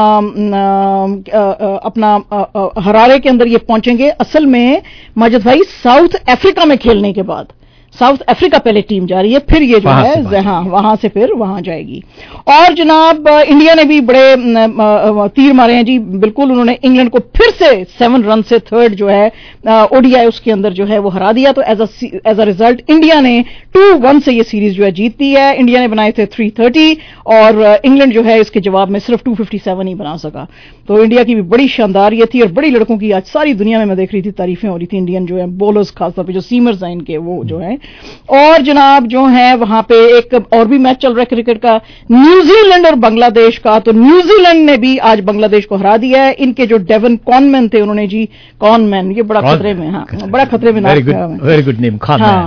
اپنا ہرارے کے اندر یہ پہنچیں گے اصل میں ماجد بھائی ساؤتھ افریقہ میں کھیلنے کے بعد. ساؤتھ افریقہ پہلے ٹیم جا رہی ہے، پھر یہ جو ہے ہاں وہاں سے پھر وہاں جائے گی. اور جناب انڈیا نے بھی بڑے تیر مارے ہیں جی. بالکل انہوں نے انگلینڈ کو پھر سے 7 رن سے تھرڈ جو ہے ODI اس کے اندر جو ہے وہ ہرا دیا. تو ایز اے ریزلٹ انڈیا نے 2-1 سے یہ سیریز جو ہے جیتی ہے. انڈیا نے بنائے تھے 330 اور انگلینڈ جو ہے اس کے جواب میں صرف 257 ہی بنا سکا. تو انڈیا کی بھی بڑی شاندار یہ تھی اور بڑی لڑکوں کی آج ساری دنیا میں دیکھ رہی تھی تعریفیں ہو رہی تھی انڈین جو ہے بولرز خاص طور پہ جو سیمرز ہیں ان کے وہ جو ہے. اور جناب جو ہے وہاں پہ ایک اور بھی میچ چل رہا ہے کرکٹ کا، نیوزی لینڈ اور بنگلہ دیش کا. تو نیوزی لینڈ نے بھی آج بنگلہ دیش کو ہرا دیا ہے. ان کے جو ڈیون کانمین تھے انہوں نے جی کانمین یہ بڑا خطرے میں بڑا خطرے میں ویری گڈ نیم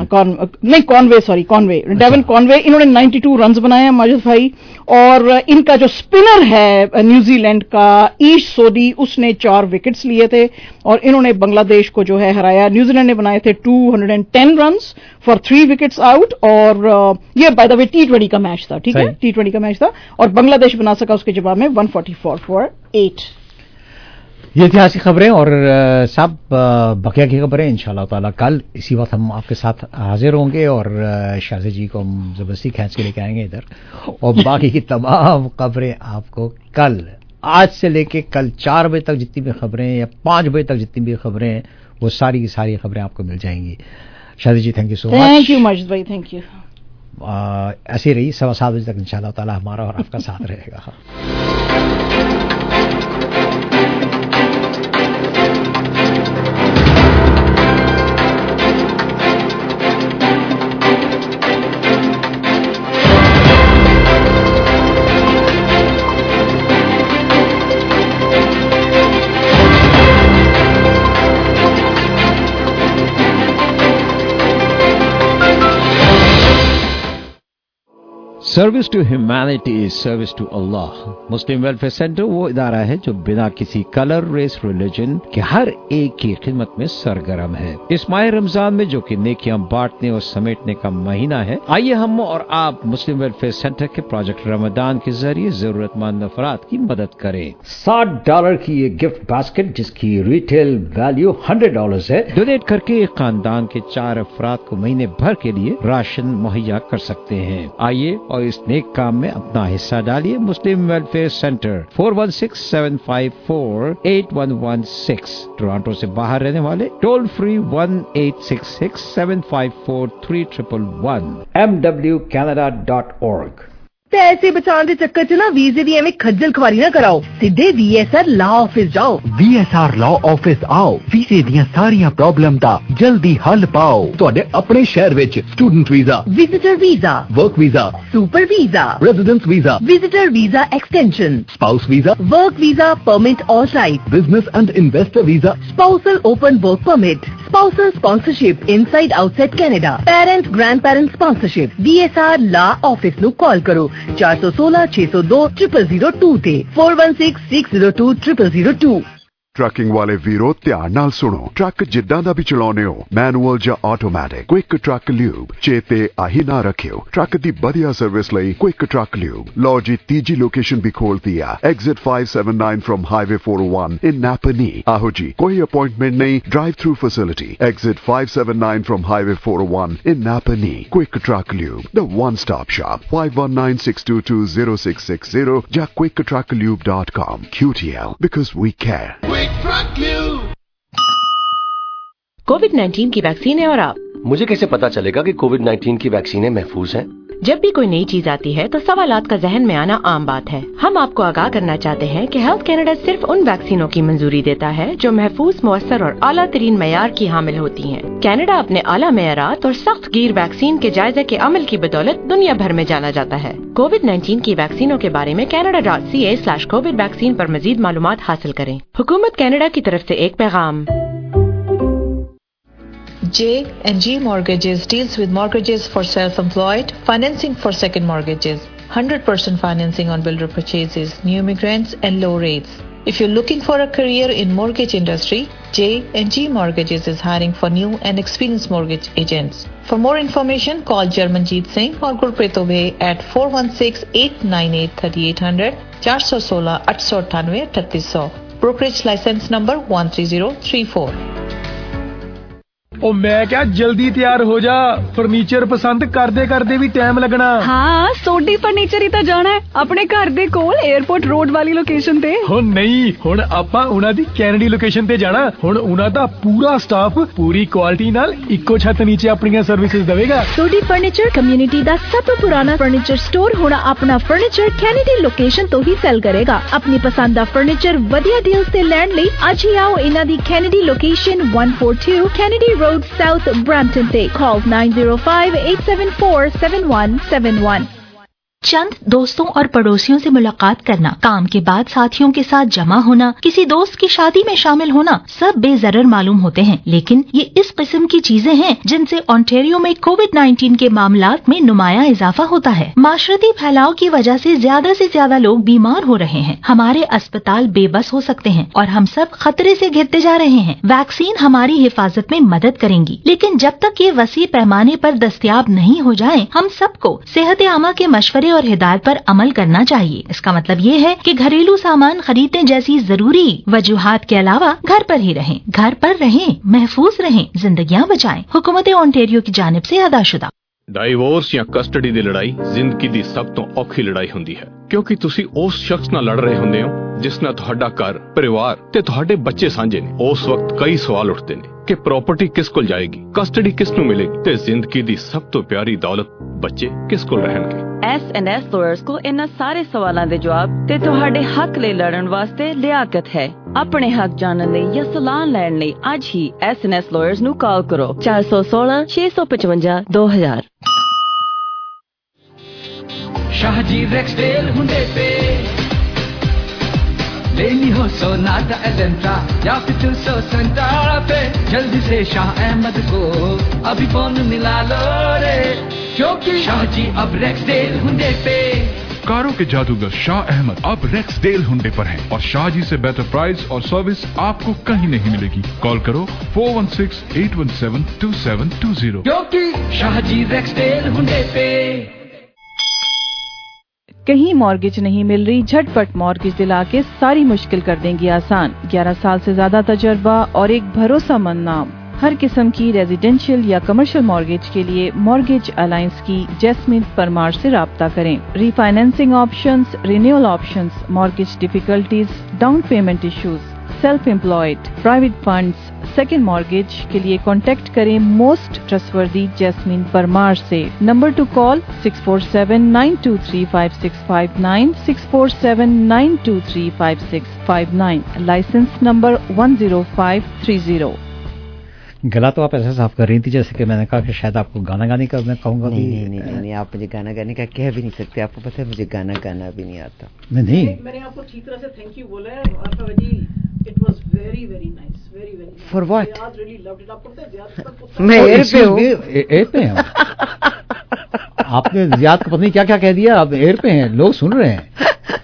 کانوے ڈیون کانوے انہوں نے 92 رنز بنائے ہیں ماجد بھائی. اور ان کا جو اسپنر ہے نیوزی لینڈ کا ایش سودی اس نے 4 وکٹس لیے تھے اور انہوں نے بنگلہ دیش کو جو ہے ہرایا. نیوزی لینڈ نے بنائے تھے 210 رنز فار 3 وکٹس آؤٹ. اور یہ بائی دا وے T20 کا میچ تھا، ٹھیک ہے T20 کا میچ تھا اور بنگلہ دیش بنا سکا اس کے جواب میں 144 فار 8. یہ تھی آج کی خبریں اور سب بقیہ کی خبریں انشاءاللہ تعالی کل اسی وقت ہم آپ کے ساتھ حاضر ہوں گے اور شاہزاد جی کو ہم زبردستی کھینچ کے لے کے آئیں گے ادھر. اور باقی کی تمام خبریں آپ کو کل آج سے لے کے کل 4 بجے تک جتنی بھی خبریں یا 5 بجے تک جتنی بھی خبریں ہیں وہ ساری کی ساری خبریں آپ کو مل جائیں گی. Shahzad ji thank you so much. Thank you Majid بھائی، تھینک یو. ایسے رہی 7:15 بجے تک انشاءاللہ تعالی ہمارا اور آپ کا ساتھ رہے گا. Service to humanity, service to Allah. Muslim welfare centre वो इदारा है जो बिना किसी कलर, रेस, रिलीजन के हर एक की खिदमत में सरगर्म है। इस माह रमजान में जो कि नेकियां बांटने और समेटने का महीना है, आइए हम और आप मुस्लिम वेलफेयर सेंटर के प्रोजेक्ट रमजान के जरिए जरूरतमंद अफराद की मदद करें। $60 की ये गिफ्ट बास्केट जिसकी रिटेल वैल्यू $100 है, डोनेट करके एक खानदान के 4 अफराद को महीने भर के लिए राशन मुहैया कर सकते हैं। आइए और इस नेक काम में अपना हिस्सा डालिए। मुस्लिम वेलफेयर सेंटर 4167548116, टोरंटो से बाहर रहने वाले टोल फ्री 1866754311 mwcanada.org। पैसे बचाने के चक्कर च ना वीजे दी एवं खज्जल खुआरी ना कराओ, सीधे VSR लॉ ऑफिस जाओ। VSR लॉ ऑफिस आओ, वीजे दियां सारियां प्रॉब्लम दा जल्दी हल पाओ। तुहाडे अपने शहर विच student visa, visitor visa, work visa, super visa, residence visa, visitor visa extension, spouse visa, work visa permit और right, business and investor visa, spousal open work permit, spousal sponsorship inside outside Canada, parent grandparent sponsorship. VSR law office नु call करो 416-602-0002 ਤੇ 416602-0002। Trucking ਵਾਲੇ ਵੀਰੋ ਧਿਆਨ ਨਾਲ ਸੁਣੋ। Truck ਜਿੱਦਾਂ ਦਾ ਵੀ ਚਲਾਉਨੇ ਹੋ, ਮੈਨੂਅਲ ਜਾਂ ਆਟੋਮੈਟਿਕ, ਕੁਇਕ ਟਰੱਕ ਲਿਊਬ ਚੇਤੇ ਆਹੀ ਨਾ ਰੱਖਿਓ। ਟਰੱਕ ਦੀ ਵਧੀਆ ਸਰਵਿਸ ਲਈ ਕੁਇਕ ਟਰੱਕ ਲਿਊਬ। ਲਓ ਜੀ ਤੀਜੀ ਲੋਕੇਸ਼ਨ ਵੀ ਖੋਲਤੀ ਆ, exit 579 from highway 401 in Napanee. ਆਹੋ ਜੀ, ਕੋਈ ਅਪਾਇੰਟਮੈਂਟ ਨਹੀਂ, drive through facility. Exit 579 from highway 401 in Napanee. Quick truck lube, the one stop shop. 5196220660 ਜਾਂ quicktrucklube.com। QTL, because we care. कोविड-19 की वैक्सीन है और आप। मुझे कैसे पता चलेगा कि कोविड-19 की वैक्सीनें महफूज हैं? जब भी कोई नई चीज आती है तो सवालात का जहन में आना आम बात है। हम आपको आगाह करना चाहते हैं कि हेल्थ कैनेडा सिर्फ उन वैक्सीनों की मंजूरी देता है जो महफूज, मुअस्सर और आला तरीन मयार की हामिल होती हैं। कैनेडा अपने आला मयारात और सख्त गिर वैक्सीन के जायजे के अमल की बदौलत दुनिया भर में जाना जाता है। कोविड-19 की वैक्सीनों के बारे में canada.ca/covid वैक्सीन पर मजीद मालूमात हासिल करें। हुकूमत कैनेडा की तरफ से एक पैगाम। J&G Mortgages deals with mortgages for self-employed, financing for second mortgages, 100% financing on builder purchases, new immigrants and low rates. If you're looking for a career in mortgage industry, J&G Mortgages is hiring for new and experienced mortgage agents. For more information, call Jarmanjeet Singh or Gurpreet Obey at 416-898-3800, 416-898-3800. Brokerage license number 13034. ਉਹ ਮੈਂ ਕਿਹਾ ਜਲਦੀ ਤਿਆਰ ਹੋ ਜਾ, furniture ਪਸੰਦ ਕਰਦੇ ਕਰਦੇ ਵੀ ਟਾਈਮ ਲੱਗਣਾ। ਹਾਂ, ਸੋਢੀ ਫਰਨੀਚਰ ਹੀ ਤਾਂ ਜਾਣਾ ਹੈ ਆਪਣੇ ਘਰ ਦੇ ਕੋਲ 에ਅਰਪੋਰਟ ਰੋਡ ਵਾਲੀ ਲੋਕੇਸ਼ਨ ਤੇ। ਹੋ ਨਹੀਂ, ਹੁਣ ਆਪਾਂ ਉਹਨਾਂ ਦੀ ਕੈਨੇਡੀ ਲੋਕੇਸ਼ਨ ਤੇ ਜਾਣਾ। ਹੁਣ ਉਹਨਾਂ ਦਾ ਪੂਰਾ ਸਟਾਫ ਪੂਰੀ ਕੁਆਲਿਟੀ ਨਾਲ ਇੱਕੋ ਛੱਤ ਨੀਚੇ ਆਪਣੀਆਂ ਸਰਵਿਸਿਜ਼ ਦੇਵੇਗਾ। ਸੋਢੀ ਫਰਨੀਚਰ ਕਮਿਊਨਿਟੀ ਦਾ ਸਭ ਤੋਂ ਪੁਰਾਣਾ ਫਰਨੀਚਰ ਸਟੋਰ ਹੁਣ ਆਪਣਾ ਫਰਨੀਚਰ ਕੈਨੇਡੀ ਲੋਕੇਸ਼ਨ ਤੋਂ ਹੀ ਸੈਲ ਕਰੇਗਾ। ਆਪਣੀ ਪਸੰਦ ਦਾ ਫਰਨੀਚਰ ਵਧੀਆ ਡੀਲਸ ਤੇ ਲੈਣ ਲਈ ਅੱਜ ਹੀ ਆਓ ਇਹਨਾਂ ਦੀ Kennedy location 142 Kennedy road south Brampton से। कॉल 905-874-7171। चंद दोस्तों और पड़ोसियों से मुलाकात करना, काम के बाद साथियों के साथ जमा होना, किसी दोस्त की शादी में शामिल होना, सब बेजरर मालूम होते हैं, लेकिन ये इस किस्म की चीजें हैं जिनसे ओंटारियो में कोविड-19 के मामलात में नुमाया इजाफा होता है। माशरती फैलाव की वजह से ज्यादा लोग बीमार हो रहे हैं, हमारे अस्पताल बेबस हो सकते हैं और हम सब खतरे से घिरते जा रहे हैं। वैक्सीन हमारी हिफाजत में मदद करेंगी, लेकिन जब तक ये वसी पैमाने पर दस्तयाब नहीं हो जाए, हम सबको सेहत आमा के मशवरे और हिदायत पर अमल करना चाहिए। इसका मतलब ये है कि घरेलू सामान खरीदने जैसी जरूरी वजूहात के अलावा घर पर ही रहें, घर पर रहें, महफूज रहें, जिंदगियां बचाएं। हुकूमत ओंटारियो की जानिब से अदाशुदा। ਡਾਈਵੋਰਸ ਜਾਂ ਕਸਟਡੀ ਦੀ ਲੜਾਈ ਜ਼ਿੰਦਗੀ ਦੀ ਸਭ ਤੋਂ ਔਖੀ ਲੜਾਈ ਹੁੰਦੀ ਹੈ, ਕਿਉਂਕਿ ਤੁਸੀਂ ਉਸ ਸ਼ਖਸ ਨਾਲ ਲੜ ਰਹੇ ਹੁੰਦੇ ਹੋ ਜਿਸ ਨਾਲ ਤੁਹਾਡਾ ਘਰ, ਪਰਿਵਾਰ ਤੇ ਤੁਹਾਡੇ ਬੱਚੇ ਸਾਂਝੇ ਨੇ। ਉਸ ਵਕਤ ਕਈ ਸਵਾਲ ਉੱਠਦੇ ਨੇ ਕਿ ਪ੍ਰਾਪਰਟੀ ਕਿਸ ਕੋਲ ਜਾਏਗੀ, ਕਸਟਡੀ ਕਿਸ ਨੂੰ ਮਿਲੇਗੀ ਤੇ ਜ਼ਿੰਦਗੀ ਦੀ ਸਭ ਤੋਂ ਪਿਆਰੀ ਦੌਲਤ ਬੱਚੇ ਕਿਸ ਕੋਲ ਰਹਿਣਗੇ। S&S lawyers को इन्हां सारे सवालों के जवाब ते तुहाडे हक लई लड़न वास्ते लियाकत है। अपने हक जानने लई या सलाह लैण लई आज ही S&S lawyers नू कॉल करो 416-655-2000। शाहजी रेक्सडेल हुंदे पे लेनी हो सोनाटा एलेंट्रा या फिर 270 पे, जल्दी से शाह अहमद को अभी फोन मिला लो रे, क्योंकि शाह जी अब रेक्सडेल हुंडे पे। कारों के जादूगर शाह अहमद अब रेक्सडेल हुंडे पर हैं और शाह जी से बेहतर प्राइस और सर्विस आपको कहीं नहीं मिलेगी। कॉल करो 4168172720, क्योंकि शाह जी रेक्सडेल हुंडे पे। कहीं मॉर्गेज नहीं मिल रही, झटपट मॉर्गेज दिला के सारी मुश्किल कर देंगी आसान। 11 साल से ज्यादा तजर्बा और एक भरोसामंद नाम। हर किस्म की रेजिडेंशियल या कमर्शियल मॉर्गेज के लिए मॉर्गेज अलायंस की जैस्मिन परमार से राब्ता करें। Refinancing options, renewal options, mortgage difficulties, down payment issues, self employed, private funds, second mortgage के लिए कॉन्टेक्ट करें मोस्ट ट्रस्टवर्दी जैस्मिन परमार से। Number to call 6479235659, 6479235659, license number 10530। गला तो आप ऐसा साफ कर रही थी जैसे कि मैंने कहा कि शायद आपको गाना गाने का मैं कहूँगा। नहीं, आप मुझे गाना गाने का कह भी नहीं सकते। आपको पता है मुझे गाना गाना भी नहीं आता। नहीं, मैंने आपको ठीक तरह से थैंक यू बोला है Arfa ji. It was very very nice, very very nice. For what? I really loved it. आपको पता है मैं एयर पे हूँ। एयर पे हैं आपने ज़ियाद को पता नहीं क्या क्या कह दिया। आप एयर पे हैं, लोग सुन रहे हैं।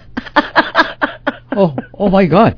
Oh my God,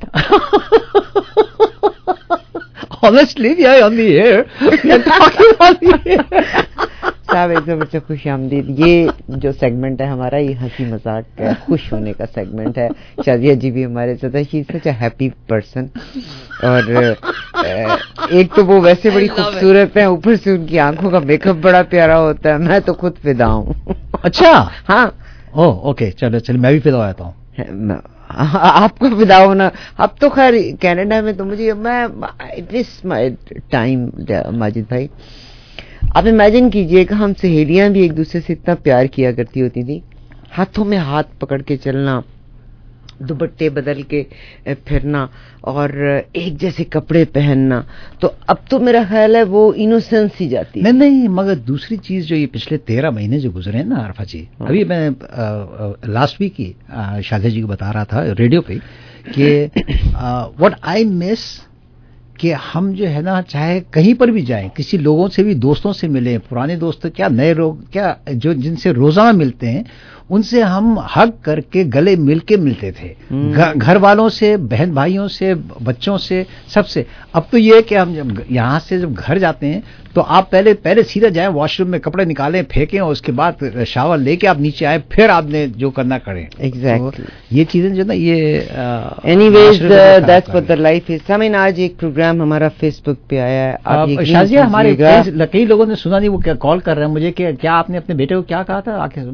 honestly we are on the air, we are talking on the air। साहब एकदम से खुश आमदीद। ये जो सेगमेंट है हमारा, ये हंसी मजाक का खुश होने का सेगमेंट है। शाजिया जी भी हमारे साथ है। She is such a happy person. और एक तो वो वैसे बड़ी खूबसूरत है, ऊपर से उनकी आंखों का मेकअप बड़ा प्यारा होता है। मैं तो खुद फिदा हूँ। अच्छा, हाँ, ओह ओके, चलो मैं भी फिदा हो जाता हूँ। आपको फिदा होना। अब तो खैर कनाडा में तो मुझे it is my time. Majid भाई, आप इमेजिन कीजिए कि हम सहेलियां भी एक दूसरे से इतना प्यार किया करती होती थी, हाथों में हाथ पकड़ के चलना, दुपट्टे बदल के फिरना और एक जैसे कपड़े पहनना। तो अब तो मेरा ख्याल है वो इनोसेंस ही जाती है। नहीं, मगर दूसरी चीज जो ये पिछले 13 महीने जो गुजरे हैं ना आरफा जी, अभी मैं लास्ट वीक ही शाजिया जी को बता रहा था रेडियो पे कि व्हाट आई मिस, कि हम जो है ना चाहे कहीं पर भी जाएं, किसी लोगों से भी, दोस्तों से मिले, पुराने दोस्त क्या, नए लोग क्या, जो जिनसे रोजाना मिलते हैं, उनसे हम हग करके गले मिलके मिलते थे। घर वालों से, बहन भाइयों से, बच्चों से, सबसे। अब तो ये है कि हम जब यहाँ से जब घर जाते हैं तो आप पहले सीधा जाएं, वॉशरूम में कपड़े निकालें, फेंकें और उसके बाद शावर लेके आप नीचे आए, फिर आपने जो करना करें। एग्जैक्टली, ये चीजें जो ना ये anyways that's what the life is. समझ, आज एक प्रोग्राम हमारा फेसबुक पे आया है। आप शाजिया, हमारे कई लोगों ने सुना नहीं, वो क्या कॉल कर रहे हैं मुझे कि क्या आपने अपने बेटे को क्या कहा था आके।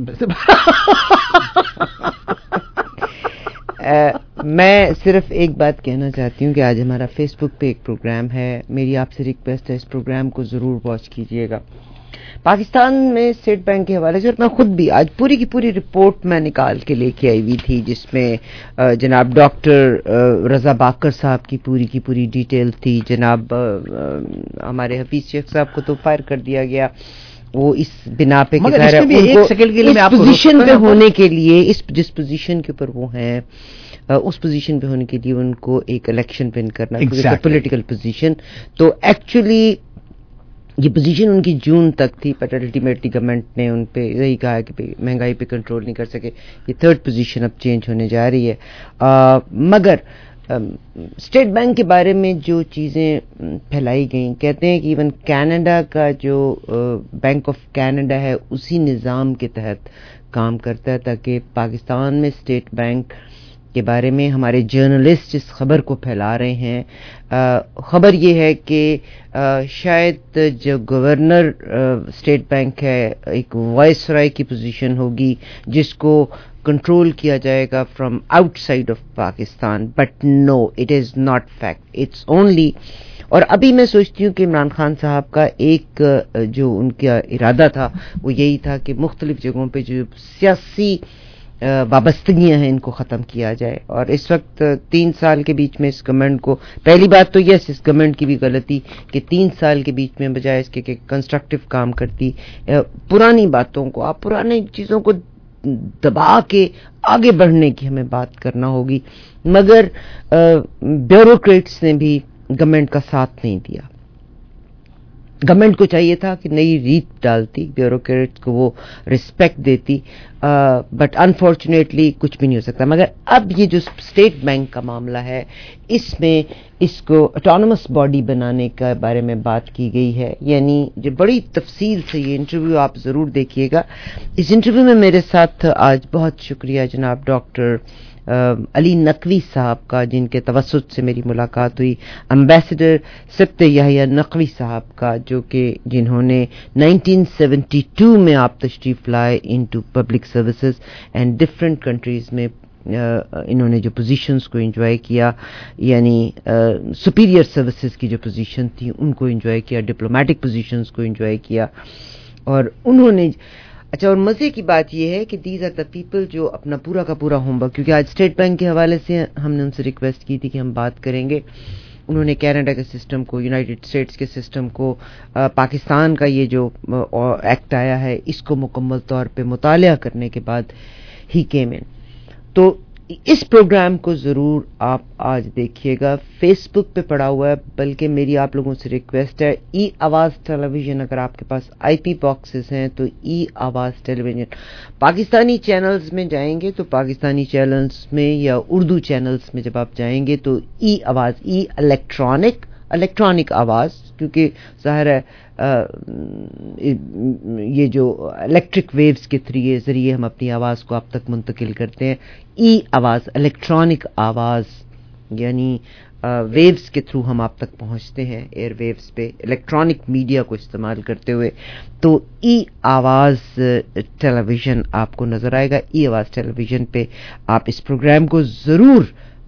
मैं सिर्फ एक बात कहना चाहती हूँ कि आज हमारा फेसबुक पे एक प्रोग्राम है। मेरी आपसे रिक्वेस्ट है, इस प्रोग्राम को जरूर वॉच कीजिएगा। पाकिस्तान में स्टेट बैंक के हवाले से, और मैं खुद भी आज पूरी की पूरी रिपोर्ट मैं निकाल के लेके आई हुई थी, जिसमें जनाब डॉक्टर रजा बाकर साहब की पूरी डिटेल थी। जनाब हमारे हफीज शेख साहब को तो फायर कर दिया गया, वो इस बिना पे कि इस पोजीशन पे होने के लिए, जिस पोजीशन के ऊपर वो हैं, उस पोजीशन पे होने के लिए उनको एक इलेक्शन विन करना, पॉलिटिकल पोजीशन। तो एक्चुअली ये पोजीशन उनकी जून तक थी, बट अल्टीमेटली गवर्नमेंट ने उन पे यही कहा कि महंगाई पे कंट्रोल नहीं कर सके। ये थर्ड पोजीशन अब चेंज होने जा रही है। मगर स्टेट बैंक के बारे में जो चीज़ें फैलाई गई, कहते हैं कि इवन कनाडा का जो बैंक ऑफ कनाडा है उसी निज़ाम के तहत काम करता है, ताकि पाकिस्तान में स्टेट बैंक के बारे में हमारे जर्नलिस्ट इस खबर को फैला रहे हैं। खबर ये है कि शायद जो गवर्नर स्टेट बैंक है, एक वाइसराय की पोजीशन होगी जिसको कंट्रोल किया जाएगा from outside of Pakistan. But no, it is not fact, it's only. और अभी मैं सोचती हूँ कि इमरान खान साहब का एक जो उनका इरादा था वो यही था कि मुख्तलिफ जगहों पे जो सियासी वाबस्तगियाँ हैं इनको ख़त्म किया जाए। और इस वक्त 3 साल के बीच में इस गवर्नमेंट को, पहली बात तो यस, इस गवर्नमेंट की भी गलती कि 3 साल के बीच में बजाय इसके कि कंस्ट्रक्टिव काम करती, पुरानी बातों को, आप पुरानी चीज़ों को दबा के آگے بڑھنے کی ہمیں بات کرنا ہوگی، مگر بیوروکریٹس نے بھی گورنمنٹ کا ساتھ نہیں دیا. گورنمنٹ کو چاہیے تھا کہ نئی ریت ڈالتی، بیوروکریٹس کو وہ رسپیکٹ دیتی، بٹ انفارچونیٹلی کچھ بھی نہیں ہو سکتا. مگر اب یہ جو اسٹیٹ بینک کا معاملہ ہے، اس میں اس کو اٹانومس باڈی بنانے کے بارے میں بات کی گئی ہے. یعنی جو بڑی تفصیل سے یہ انٹرویو آپ ضرور دیکھیے گا. اس انٹرویو میں میرے ساتھ آج بہت شکریہ جناب ڈاکٹر علی نقوی صاحب کا، جن کے توسط سے میری ملاقات ہوئی، امبیسڈر سبت یحییٰ نقوی صاحب کا، جو کہ جنہوں نے 1972 میں آپ تشریف لائے into public services and different countries میں انہوں نے جو پوزیشنز کو انجوائے کیا، یعنی سپیریئر سروسز کی جو پوزیشن تھی ان کو انجوائے کیا، ڈپلومیٹک پوزیشنز کو انجوائے کیا. اور انہوں نے اچھا، اور مزے کی بات یہ ہے کہ دیز آر دا پیپل جو اپنا پورا کا پورا ہوم ورک، کیونکہ آج اسٹیٹ بینک کے حوالے سے ہم نے ان سے ریکویسٹ کی تھی کہ ہم بات کریں گے. انہوں نے کینیڈا کے سسٹم کو، یونائٹڈ اسٹیٹس کے سسٹم کو، پاکستان کا یہ جو ایکٹ آیا ہے اس کو مکمل طور پہ مطالعہ کرنے کے بعد ہی کیم ان. تو اس پروگرام کو ضرور آپ آج دیکھیے گا. فیس بک پہ پڑا ہوا ہے، بلکہ میری آپ لوگوں سے ریکویسٹ ہے، ای آواز ٹیلی ویژن، اگر آپ کے پاس آئی پی باکسز ہیں تو ای آواز ٹیلی ویژن پاکستانی چینلز میں جائیں گے تو پاکستانی چینلز میں یا اردو چینلز میں جب آپ جائیں گے تو ای آواز، ای الیکٹرانک آواز، کیونکہ ظاہر ہے یہ جو الیکٹرک ویوز کے ذریعے ہم اپنی آواز کو آپ تک منتقل کرتے ہیں. ای آواز، الیکٹرانک آواز، یعنی ویوز کے تھرو ہم آپ تک پہنچتے ہیں، ایئر ویوز پہ الیکٹرانک میڈیا کو استعمال کرتے ہوئے. تو ای آواز ٹیلی ویژن آپ کو نظر آئے گا. ای آواز ٹیلی ویژن پہ آپ اس پروگرام کو ضرور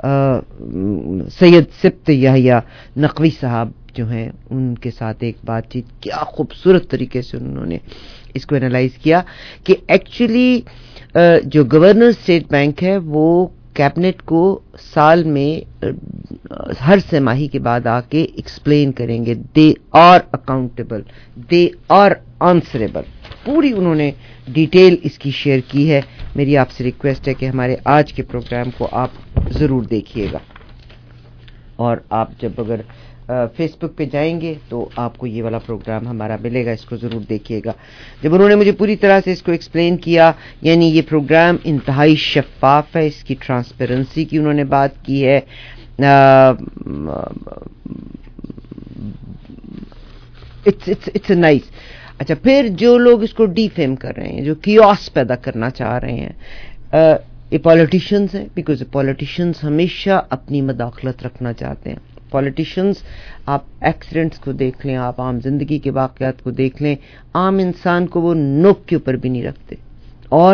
سید سبت یحییٰ نقوی صاحب جو ہیں ان کے ساتھ ایک بات چیت، کیا خوبصورت طریقے سے انہوں نے اس کو انالائز کیا کہ ایکچولی جو گورنر اسٹیٹ بینک ہے وہ کیبنٹ کو سال میں ہر سہ ماہی کے بعد آ کے ایکسپلین کریں گے. They are accountable, they are answerable. پوری انہوں نے ڈیٹیل اس کی شیئر کی ہے. میری آپ سے ریکویسٹ ہے کہ ہمارے آج کے پروگرام کو آپ ضرور دیکھیے گا. اور آپ جب اگر فیس بک پہ جائیں گے تو آپ کو یہ والا پروگرام ہمارا ملے گا، اس کو ضرور دیکھیے گا. جب انہوں نے مجھے پوری طرح سے اس کو ایکسپلین کیا، یعنی یہ پروگرام انتہائی شفاف ہے، اس کی ٹرانسپیرنسی کی انہوں نے بات کی ہے. It's nice. اچھا، پھر جو لوگ اس کو ڈیفیم کر رہے ہیں، جو کیوس پیدا کرنا چاہ رہے ہیں، یہ پولیٹیشنز ہیں، بیکاز پولیٹیشنز ہمیشہ اپنی مداخلت رکھنا چاہتے ہیں. پولیٹیشنز، آپ ایکسیڈنٹس کو دیکھ لیں، آپ عام زندگی کے واقعات کو دیکھ لیں، عام انسان کو وہ نوک کے اوپر بھی نہیں رکھتے، اور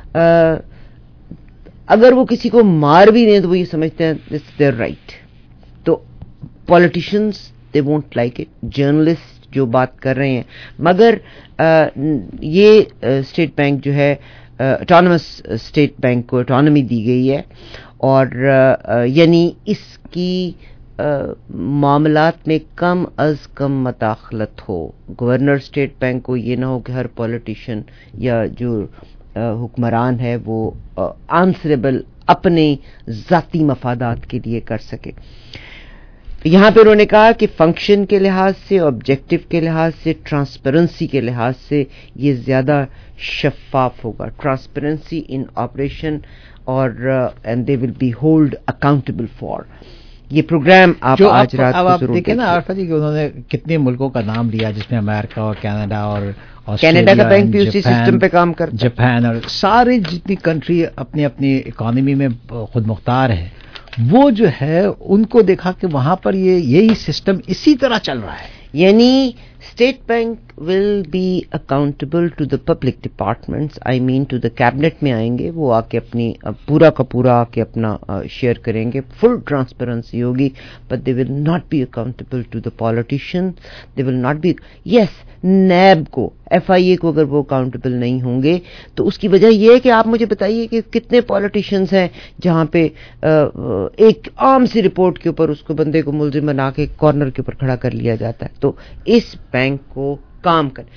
اگر وہ کسی کو مار بھی دیں تو وہ یہ سمجھتے ہیں اٹس دیئر رائٹ. تو politicians they won't like it. Journalist جو بات کر رہے ہیں، مگر یہ اسٹیٹ بینک جو ہے، اٹانومس اسٹیٹ بینک کو اٹانومی دی گئی ہے، اور یعنی اس کی معاملات میں کم از کم مداخلت ہو. گورنر اسٹیٹ بینک کو یہ نہ ہو کہ ہر پولیٹیشین یا جو حکمران ہے وہ آنسریبل اپنے ذاتی مفادات کے لیے کر سکے. یہاں پہ انہوں نے کہا کہ فنکشن کے لحاظ سے، آبجیکٹو کے لحاظ سے، ٹرانسپیرنسی کے لحاظ سے یہ زیادہ شفاف ہوگا. ٹرانسپیرنسی ان آپریشن، اور and they will be hold accountable for. یہ پروگرام آپ آج رات کو ضرور دیکھیں نا عارفہ جی کہ انہوں نے کتنے ملکوں کا نام لیا، جس میں امریکہ اور کینیڈا اور کینیڈا کا بینک بھی اسی سسٹم پہ کام کرتا ہے، جاپان، اور ساری جتنی کنٹری اپنی اپنی اکانومی میں خود مختار ہے، وہ جو ہے ان کو دیکھا کہ وہاں پر یہی سسٹم اسی طرح چل رہا ہے. یعنی state bank will be accountable to the public departments, I mean to the cabinet میں آئیں گے، وہ آ کے اپنی پورا کا پورا آ کے اپنا شیئر کریں گے. فل ٹرانسپیرنسی ہوگی، but they will not be accountable to the politician. They will not be, yes, NAB کو، ایف آئی اے کو اگر وہ اکاؤنٹیبل نہیں ہوں گے تو اس کی وجہ یہ ہے کہ آپ مجھے بتائیے کہ کتنے پالیٹیشینز ہیں جہاں پہ ایک عام سی رپورٹ کے اوپر اس کو بندے کو ملزم بنا کے کارنر کے اوپر کھڑا کر لیا جاتا ہے. تو اس بینک کو کام کر،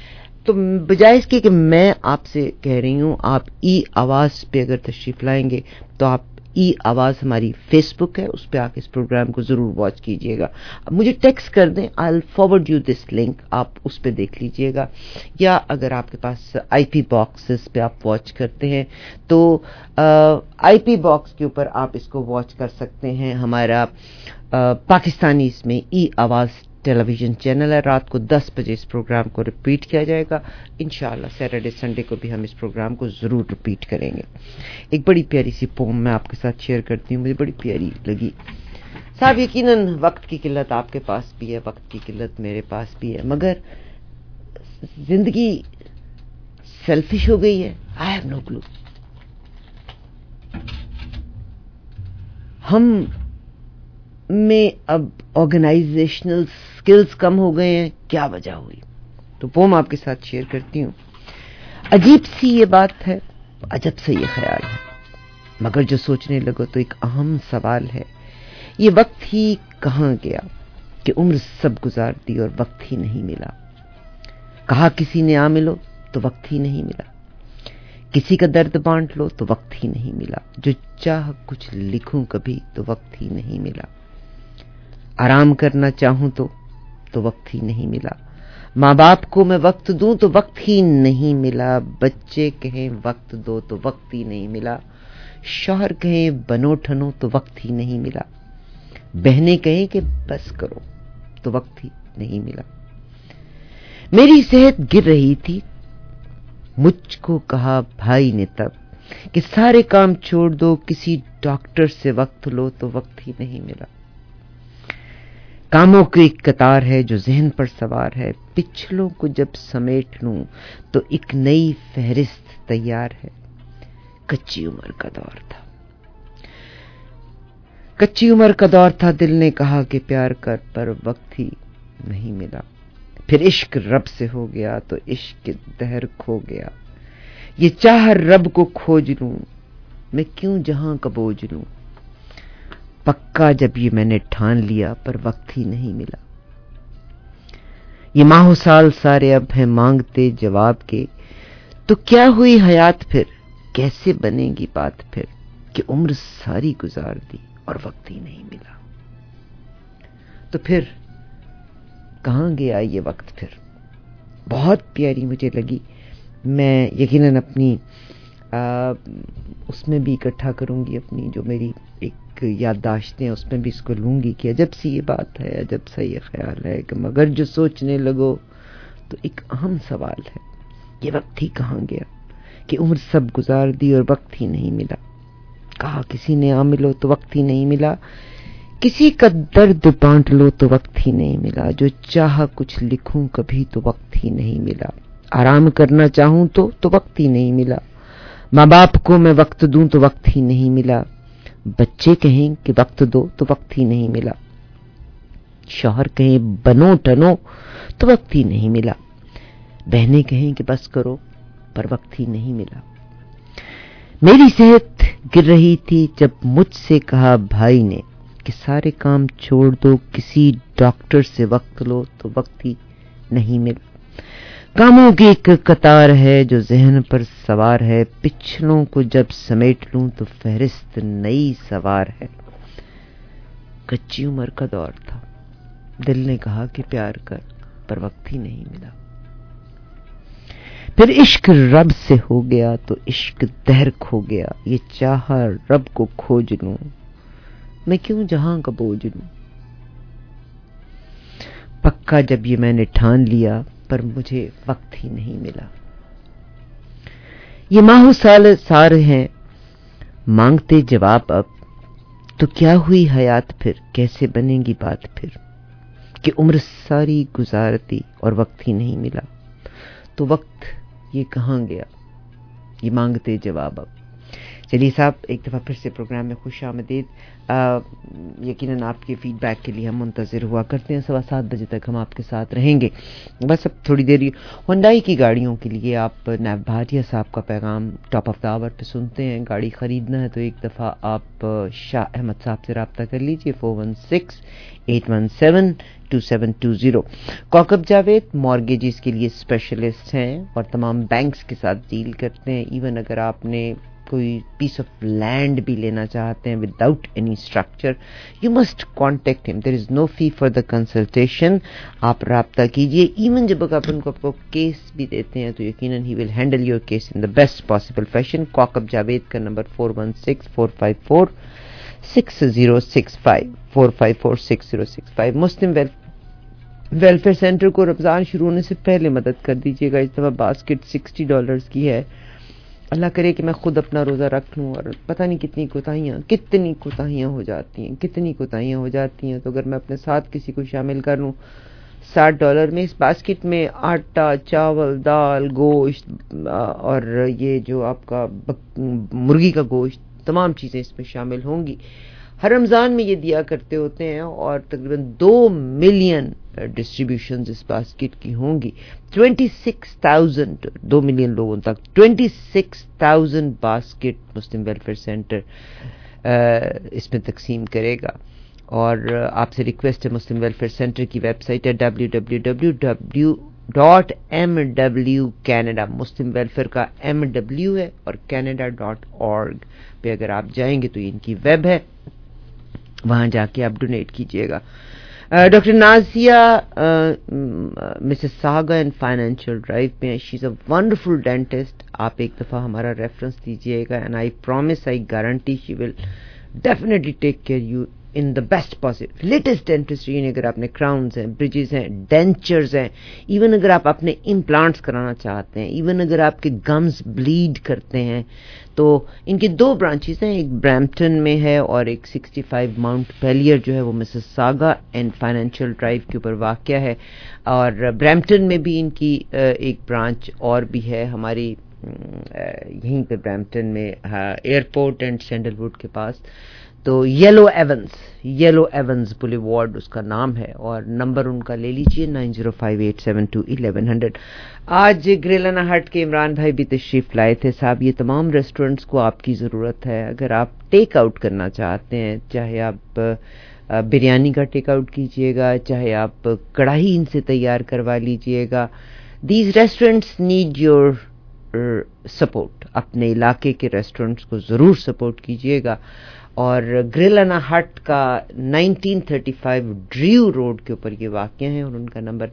تو بجائے اس کے کہ میں آپ سے کہہ رہی ہوں آپ ای آواز پہ اگر تشریف لائیں گے تو آپ ای آواز ہماری فیس بک ہے، اس پہ آ کے اس پروگرام کو ضرور واچ کیجیے گا. مجھے ٹیکسٹ کر دیں، I will forward you this link, آپ اس پہ دیکھ لیجیے گا. یا اگر آپ کے پاس آئی پی باکسز پہ آپ واچ کرتے ہیں تو آئی پی باکس کے اوپر آپ اس کو واچ کر سکتے ہیں. ہمارا پاکستانی اس میں ای آواز ٹیلی ویژن چینل ہے. رات کو 10 بجے اس پروگرام کو ریپیٹ کیا جائے گا. انشاءاللہ سیٹرڈے سنڈے کو بھی ہم اس پروگرام کو ضرور ریپیٹ کریں گے. ایک بڑی پیاری سی پوم میں آپ کے ساتھ شیئر کرتی ہوں، مجھے بڑی پیاری لگی. صاحب یقیناً وقت کی قلت آپ کے پاس بھی ہے، وقت کی قلت میرے پاس بھی ہے، مگر زندگی سیلفش ہو گئی ہے. I have no clue. ہم میں اب آرگنائزیشنل سکلز کم ہو گئے ہیں، کیا وجہ ہوئی؟ تو پوم آپ کے ساتھ شیئر کرتی ہوں. عجیب سی یہ بات ہے، عجب سے یہ خیال ہے، مگر جو سوچنے لگو تو ایک اہم سوال ہے، یہ وقت ہی کہاں گیا کہ عمر سب گزار دی اور وقت ہی نہیں ملا. کہا کسی نے آ ملو تو وقت ہی نہیں ملا، کسی کا درد بانٹ لو تو وقت ہی نہیں ملا، جو چاہ کچھ لکھوں کبھی تو وقت ہی نہیں ملا، آرام کرنا چاہوں تو وقت ہی نہیں ملا، ماں باپ کو میں وقت دوں تو وقت ہی نہیں ملا، بچے کہیں وقت دو تو وقت ہی نہیں ملا، شوہر کہیں بنو ٹھنو تو وقت ہی نہیں ملا، بہنیں کہیں کہ بس کرو تو وقت ہی نہیں ملا. میری صحت گر رہی تھی، مجھ کو کہا بھائی نے تب کہ سارے کام چھوڑ دو، کسی ڈاکٹر سے وقت لو تو وقت ہی نہیں ملا. کاموں کی ایک قطار ہے جو ذہن پر سوار ہے، پچھلوں کو جب سمیٹ لوں تو ایک نئی فہرست تیار ہے. کچی عمر کا دور تھا، کچی عمر کا دور تھا، دل نے کہا کہ پیار کر پر وقت ہی نہیں ملا. پھر عشق رب سے ہو گیا تو عشق کے دہر کھو گیا، یہ چاہ رب کو کھوج لوں میں کیوں جہاں کا بوجھ لوں. پکا جب یہ میں نے ٹھان لیا پر وقت ہی نہیں ملا. یہ ماہ و سال سارے اب ہیں مانگتے جواب کے، تو کیا ہوئی حیات پھر، کیسے بنے گی بات پھر، کہ عمر ساری گزار دی اور وقت ہی نہیں ملا. تو پھر کہاں گیا یہ وقت پھر؟ بہت پیاری مجھے لگی. میں یقیناً اپنی اس میں بھی اکٹھا کروں گی، اپنی جو میری ایک یادداشتیں اس میں بھی اس کو لوں گی کہ عجب سی یہ بات ہے، عجب سا یہ خیال ہے کہ مگر جو سوچنے لگو تو ایک اہم سوال ہے، یہ وقت ہی کہاں گیا کہ عمر سب گزار دی اور وقت ہی نہیں ملا. کہا کسی نے آ ملو تو وقت ہی نہیں ملا، کسی کا درد بانٹ لو تو وقت ہی نہیں ملا، جو چاہا کچھ لکھوں کبھی تو وقت ہی نہیں ملا، آرام کرنا چاہوں تو وقت ہی نہیں ملا، ماں باپ کو میں وقت دوں تو وقت ہی نہیں ملا، بچے کہیں کہ وقت دو تو وقت ہی نہیں ملا، شوہر کہیں بنو ٹنو تو وقت ہی نہیں ملا، بہنیں کہیں کہ بس کرو پر وقت ہی نہیں ملا. میری صحت گر رہی تھی جب مجھ سے کہا بھائی نے کہ سارے کام چھوڑ دو، کسی ڈاکٹر سے وقت لو تو وقت ہی نہیں ملا. کاموں کی ایک قطار ہے جو ذہن پر سوار ہے، پچھلوں کو جب سمیٹ لوں تو فہرست نئی سوار ہے. کچی عمر کا دور تھا، دل نے کہا کہ پیار کر پر وقت ہی نہیں ملا. پھر عشق رب سے ہو گیا تو عشق دہر کھو گیا، یہ چاہا رب کو کھوج لوں میں کیوں جہاں کا بوجھ لوں. پکا جب یہ میں نے ٹھان لیا پر مجھے وقت ہی نہیں ملا. یہ ماہ و سال سارے ہیں مانگتے جواب اب، تو کیا ہوئی حیات پھر، کیسے بنے گی بات پھر، کہ عمر ساری گزار دی اور وقت ہی نہیں ملا. تو وقت یہ کہاں گیا، یہ مانگتے جواب اب. चलिए साहब, एक दफ़ा फिर से प्रोग्राम में खुश आमदीद। यकीनन आपके फीडबैक के लिए हम मुंतज़िर हुआ करते हैं। 7:15 बजे तक हम आपके साथ रहेंगे। बस अब थोड़ी देर हुंडई की गाड़ियों के लिए आप नैब भाटिया साहब का पैगाम टॉप ऑफ द आवर पे सुनते हैं। गाड़ी ख़रीदना है तो एक दफ़ा आप शाह अहमद साहब से रब्ता कर लीजिए 416-817-2720। कौकब जावेद मॉर्गेजेस के लिए स्पेशलिस्ट हैं और तमाम बैंक्स के साथ डील करते हैं। इवन अगर आपने कोई पीस ऑफ लैंड भी लेना चाहते हैं without any structure, you must contact him. There is no fee for the consultation. आप रब्ता कीजिए। इवन जब आप उनको आपको केस भी देते हैं तो यकीनन he will handle your case in the best possible fashion. Kaukab Javed का नंबर 416-454-6065 454-6065। मुस्लिम वेलफेयर सेंटर को रमज़ान शुरू होने से पहले मदद कर दीजिएगा। इस दफ़ा बास्केट $60 की है। अल्लाह करे कि मैं खुद अपना रोज़ा रख लूँ और पता नहीं कितनी कोताहियाँ हो जाती हैं। तो अगर मैं अपने साथ किसी को शामिल कर लूँ $60 में, इस बास्केट में आटा, चावल, दाल, गोश्त और ये जो आपका मुर्गी का गोश्त, तमाम चीज़ें इसमें शामिल होंगी। हर रमज़ान में ये दिया करते होते हैं और तकरीबन 2 मिलियन डिस्ट्रीब्यूशंस इस बास्केट की होंगी। 2 मिलियन लोगों तक 26,000 बास्केट मुस्लिम वेलफेयर सेंटर इसमें तकसीम करेगा। और आपसे रिक्वेस्ट है, मुस्लिम वेलफेयर सेंटर की वेबसाइट है www.mwcanada। मुस्लिम वेलफेयर का MW है और canada.org पे अगर आप जाएंगे तो इनकी वेब है, वहां जाके आप डोनेट कीजिएगा। Doctor Nazia Mississauga and financial drive में, she is a wonderful dentist. आप एक दफ़ा हमारा रेफरेंस दीजिएगा and I promise, I guarantee she will definitely take care you in the best possible latest dentistry. अगर आपने क्राउन्स हैं, ब्रिजेस हैं, डेंचर्स हैं, इवन अगर आप अपने इम्प्लांट्स कराना चाहते हैं, इवन अगर आपके गम्स ब्लीड करते हैं, तो इनकी 2 ब्रांचेस हैं। एक ब्रैम्पटन में है और एक 65 माउंट पेलियर जो है वो Mississauga and financial drive के ऊपर वाक़या है। और ब्रैम्पटन में भी इनकी एक ब्रांच और भी है हमारी यहीं पे ब्रैम्पटन में एयरपोर्ट एंड सैंडलवुड के पास। तो येलो एवंस बुलेवार्ड उसका नाम है और नंबर उनका ले लीजिए 9058721100। आज ग्रिलाना हट के इमरान भाई भी तशरीफ लाए थे। साहब, ये तमाम रेस्टोरेंट्स को आपकी ज़रूरत है। अगर आप टेक आउट करना चाहते हैं, चाहे आप बिरयानी का टेक आउट कीजिएगा, चाहे आप कढ़ाई इनसे तैयार करवा लीजिएगा, these restaurants need your support. अपने इलाके के रेस्टोरेंट्स को ज़रूर सपोर्ट कीजिएगा। और ग्रिलाना हट का 1935 ड्रीव रोड के ऊपर ये वाक़या है और उनका नंबर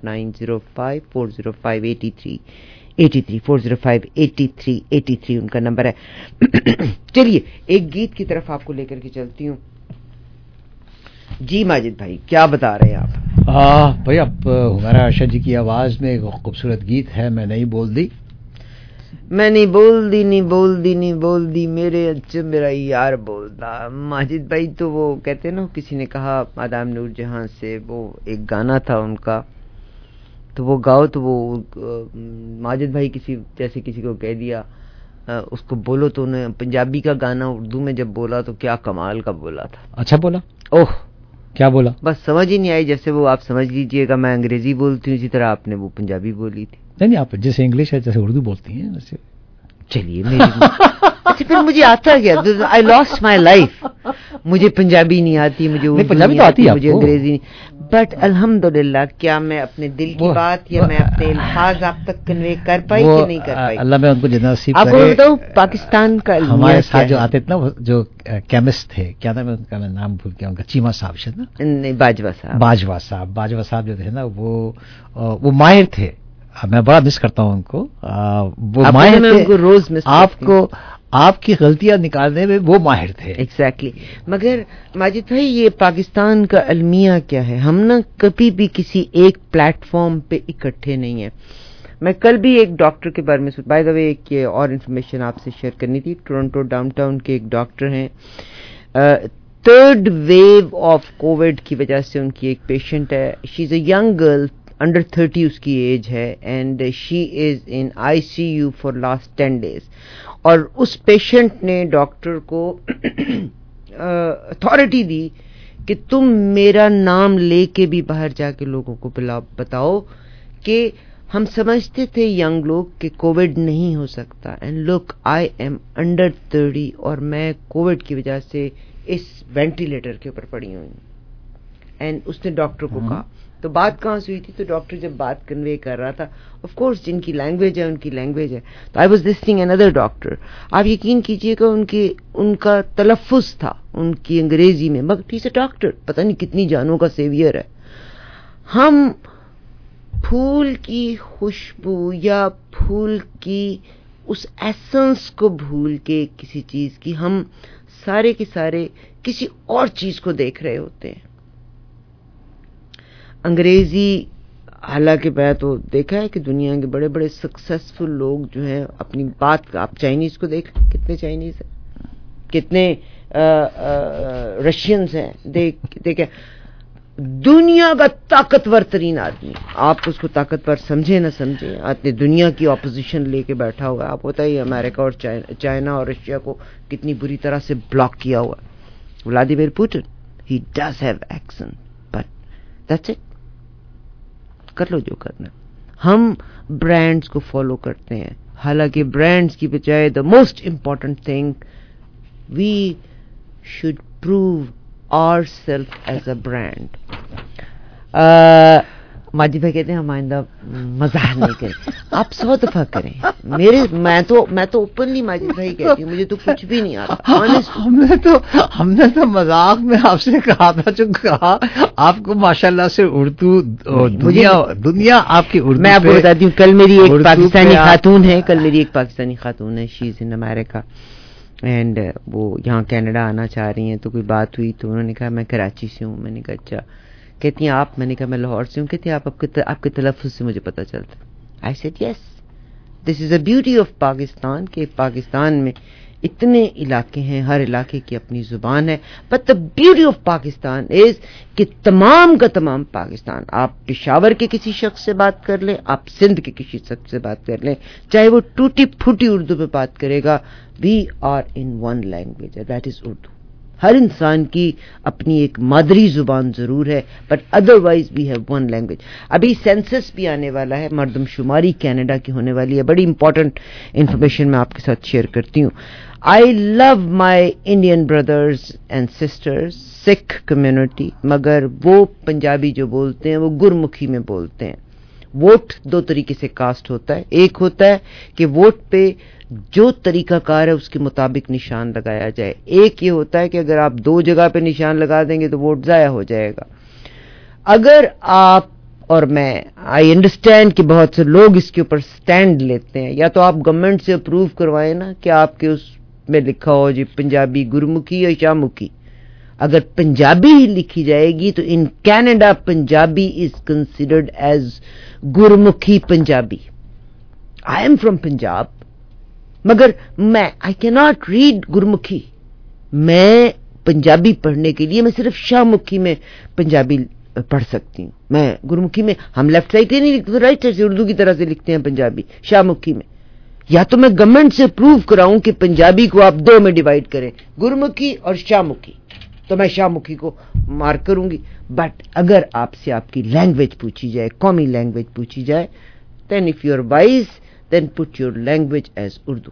9054058383 4058383 उनका नंबर है। चलिए एक गीत की तरफ आपको लेकर के चलती हूँ। जी माजिद भाई, क्या बता रहे हैं आप? भाई, अब हुमारा आशा जी की आवाज़ में एक खूबसूरत गीत है, मैं नहीं बोल दी मेरे अच्छे मेरा यार बोलता। माजिद भाई, तो वो कहते हैं ना, किसी ने कहा मादाम नूर जहां से, वो एक गाना था उनका, तो वो गाओ, तो वो माजिद भाई किसी को कह दिया उसको बोलो, तो उन्हें पंजाबी का गाना उर्दू में जब बोला तो क्या कमाल का बोला था। अच्छा बोला? ओह, क्या बोला? बस समझ ही नहीं आई। जैसे वो आप समझ लीजिएगा मैं अंग्रेजी बोलती हूँ, इसी तरह आपने वो पंजाबी बोली थी। नहीं, आप जैसे इंग्लिश है जैसे उर्दू बोलती हैं वैसे। चलिए मेरी अच्छा, फिर मुझे आता क्या? I lost my life. मुझे पंजाबी नहीं आती, मुझे उर्दू पंजाबी तो आती है, मुझे अंग्रेजी नहीं, बट अल्हम्दुलिल्लाह क्या मैं अपने दिल की बात या मैं अपने अल्फाज आप तक कन्वे कर पाई कि नहीं कर पाई? अल्लाह में उनको जितना नसीब करे। आपको बताऊं, पाकिस्तान का हमारे साथ जो आते थे ना, जो केमिस्ट थे, क्या था, मैं उनका नाम भूल गया, उनका चीमा साहब शायद ना, नहीं, बाजवा साहब जो थे ना, वो माहिर थे। मैं बड़ा मिस करता हूँ उनको। वो माहिर थे, उनको रोज मिस आपकी गलतियां निकालने में वो माहिर थे। एग्जैक्टली। मगर माजिद भाई, ये पाकिस्तान का अलमिया क्या है, हम ना कभी भी किसी एक प्लेटफॉर्म पे इकट्ठे नहीं है। मैं कल भी एक डॉक्टर के बारे में बाय द वे एक और इन्फॉर्मेशन आपसे शेयर करनी थी। टोरंटो डाउनटाउन के एक डॉक्टर हैं, 3rd वेव ऑफ कोविड की वजह से उनकी एक पेशेंट है, she is a young girl, under 30 उसकी एज है, and she is in ICU for last 10 days। اور اس پیشنٹ نے ڈاکٹر کو اتھارٹی دی کہ تم میرا نام لے کے بھی باہر جا کے لوگوں کو بتاؤ کہ ہم سمجھتے تھے ینگ لوگ کہ کووڈ نہیں ہو سکتا، and look I am under 30 اور میں کووڈ کی وجہ سے اس وینٹیلیٹر کے اوپر پڑی ہوئی ہوں. اینڈ اس نے ڈاکٹر کو کہا. تو بات کہاں سے ہوئی تھی؟ تو ڈاکٹر جب بات کنوے کر رہا تھا، آف کورس جن کی لینگویج ہے ان کی لینگویج ہے. تو آئی واز لسننگ اندر ڈاکٹر. آپ یقین کیجئے کہ ان کا تلفظ تھا ان کی انگریزی میں، مگر ہی از اے ڈاکٹر، پتہ نہیں کتنی جانوں کا سیویئر ہے. ہم پھول کی خوشبو یا پھول کی اس ایسنس کو بھول کے کسی چیز کی، ہم سارے کے سارے کسی اور چیز کو دیکھ رہے ہوتے ہیں. انگریزی، حالانکہ میں تو دیکھا ہے کہ دنیا کے بڑے بڑے سکسیسفل لوگ جو ہیں اپنی بات کا، آپ چائنیز کو دیکھ، کتنے چائنیز ہیں، کتنے رشینز ہیں، دیکھیں دنیا کا طاقتور ترین آدمی، آپ اس کو طاقتور سمجھے نہ سمجھے، اپنی دنیا کی اپوزیشن لے کے بیٹھا ہوا ہے. آپ بتائیے امریکہ اور چائنا اور رشیا کو کتنی بری طرح سے بلاک کیا ہوا ہے. Vladimir Putin, he does have accent but that's it, کر لو جو کرنا. ہم برانڈز کو فالو کرتے ہیں، حالانکہ برانڈز کی بجائے the most important thing we should prove ourselves as a brand. Majid بھائی کہتے ہیں ہم آئندہ مزاح نہیں کریں. آپ 100 دفعہ کریں. میں تو اوپنلی ماجد بھائی کہتی ہوں، مجھے تو کچھ بھی نہیں آتا. ہم نے تو مذاق میں آپ سے کہا تھا، جو کہا آپ کو ماشاءاللہ سے اردو دنیا آپ کی اردو. میں آپ کو بتاتی ہوں، کل میری ایک پاکستانی خاتون ہے، شی از ان امیرکا، اینڈ وہ یہاں کینیڈا آنا چاہ رہی ہیں. تو کوئی بات ہوئی تو انہوں نے کہا میں کراچی سے ہوں. میں نے کہا اچھا. کہتی ہیں آپ؟ میں نے کہا میں لاہور سے ہوں. کہتی ہیں آپ کے تلفظ سے مجھے پتہ چلتا. I said yes, this is a beauty of Pakistan, کہ پاکستان میں اتنے علاقے ہیں، ہر علاقے کی اپنی زبان ہے. But the beauty of Pakistan is کہ تمام کا تمام پاکستان، آپ پشاور کے کسی شخص سے بات کر لیں، آپ سندھ کے کسی شخص سے بات کر لیں، چاہے وہ ٹوٹی پھوٹی اردو پہ بات کرے گا، we are in one language, that is Urdu. ہر انسان کی اپنی ایک مادری زبان ضرور ہے، but otherwise we have one language. ابھی سینسس بھی آنے والا ہے، مردم شماری کینیڈا کی ہونے والی ہے. بڑی امپورٹنٹ انفارمیشن میں آپ کے ساتھ شیئر کرتی ہوں. I love my Indian brothers and sisters, Sikh community, مگر وہ پنجابی جو بولتے ہیں وہ گرمکھی میں بولتے ہیں. ووٹ 2 طریقے سے کاسٹ ہوتا ہے. ایک ہوتا ہے کہ ووٹ پہ جو طریقہ کار ہے اس کے مطابق نشان لگایا جائے. ایک یہ ہوتا ہے کہ اگر آپ 2 جگہ پہ نشان لگا دیں گے تو ووٹ ضائع ہو جائے گا. اگر آپ اور میں، آئی انڈرسٹینڈ کہ بہت سے لوگ اس کے اوپر سٹینڈ لیتے ہیں، یا تو آپ گورنمنٹ سے اپروو کروائیں نا کہ آپ کے اس میں لکھا ہو جی پنجابی گرمکھی یا شامکھی. اگر پنجابی ہی لکھی جائے گی تو in Canada Punjabi is considered as Gurmukhi Punjabi. I am from Punjab, مگر میں آئی کی ناٹ ریڈ گرمکھی. میں پنجابی پڑھنے کے لیے میں صرف شامکھی میں پنجابی پڑھ سکتی ہوں. میں گرمکھی میں، ہم لیفٹ سائڈ سے نہیں لکھتے، رائٹ سائڈ سے اردو کی طرح سے لکھتے ہیں پنجابی شامکھی میں. یا تو میں گورنمنٹ سے پروو کراؤں کہ پنجابی کو آپ 2 میں ڈیوائڈ کریں، گرمکھی اور شامکھی، تو میں شامکھی کو مارک کروں گی. بٹ اگر آپ سے آپ کی لینگویج پوچھی جائے، قومی لینگویج پوچھی جائے، then if you are wise then put your language as Urdu.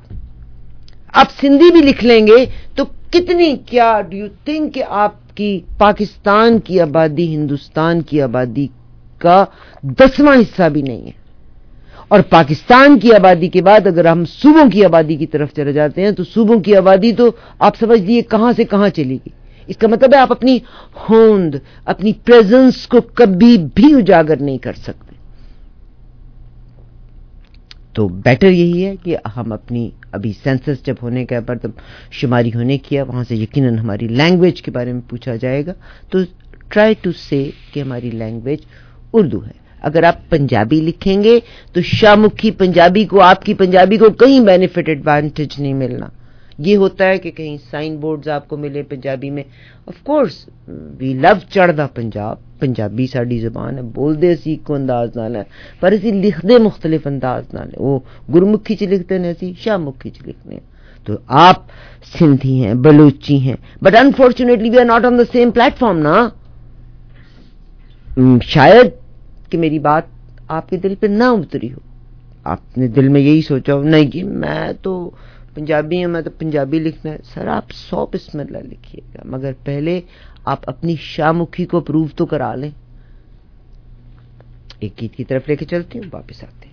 آپ سندھی بھی لکھ لیں گے تو کتنی، کیا ڈو یو تھنک کہ آپ کی پاکستان کی آبادی ہندوستان کی آبادی کا 10واں حصہ بھی نہیں ہے. اور پاکستان کی آبادی کے بعد اگر ہم صوبوں کی آبادی کی طرف چلے جاتے ہیں تو صوبوں کی آبادی تو آپ سمجھ لیجیے کہاں سے کہاں چلی گئی. اس کا مطلب ہے آپ اپنی ہوند، اپنی پریزنس کو کبھی بھی اجاگر نہیں کر سکتے. تو بیٹر یہی ہے کہ ہم اپنی ابھی سینسس جب ہونے کا مردم شماری ہونے کی ہے، وہاں سے یقیناً ہماری لینگویج کے بارے میں پوچھا جائے گا، تو ٹرائی ٹو سے کہ ہماری لینگویج اردو ہے. اگر آپ پنجابی لکھیں گے تو شامکھی پنجابی کو، آپ کی پنجابی کو کہیں بینیفٹ ایڈوانٹیج نہیں ملنا. یہ ہوتا ہے کہ کہیں سائن بورڈز آپ کو ملے پنجابی میں. آف کورس وی لو چڑھدا پنجاب، پنجابی ساڈی زبان ہے، بول دے اسی کو انداز نال ہے، پر اسی لکھ دے مختلف انداز نال. وہ گرمکھی چ لکھتے ہیں، اسی شامکھی چ لکھتے ہیں. تو آپ سندھی ہیں, بلوچی ہیں, but unfortunately we are not on the same platform نا. شاید کہ میری بات آپ کے دل پہ نہ اتری ہو, آپ نے دل میں یہی سوچا ہو نہیں کہ میں تو پنجابی ہوں, میں تو پنجابی لکھنا ہے. سر آپ 100 بسم اللہ لکھیے گا, مگر پہلے آپ اپنی شاہ مکھی کو اپروو تو کرا لیں. ایک گیت کی طرف لے کے چلتے ہیں, واپس آتے ہیں.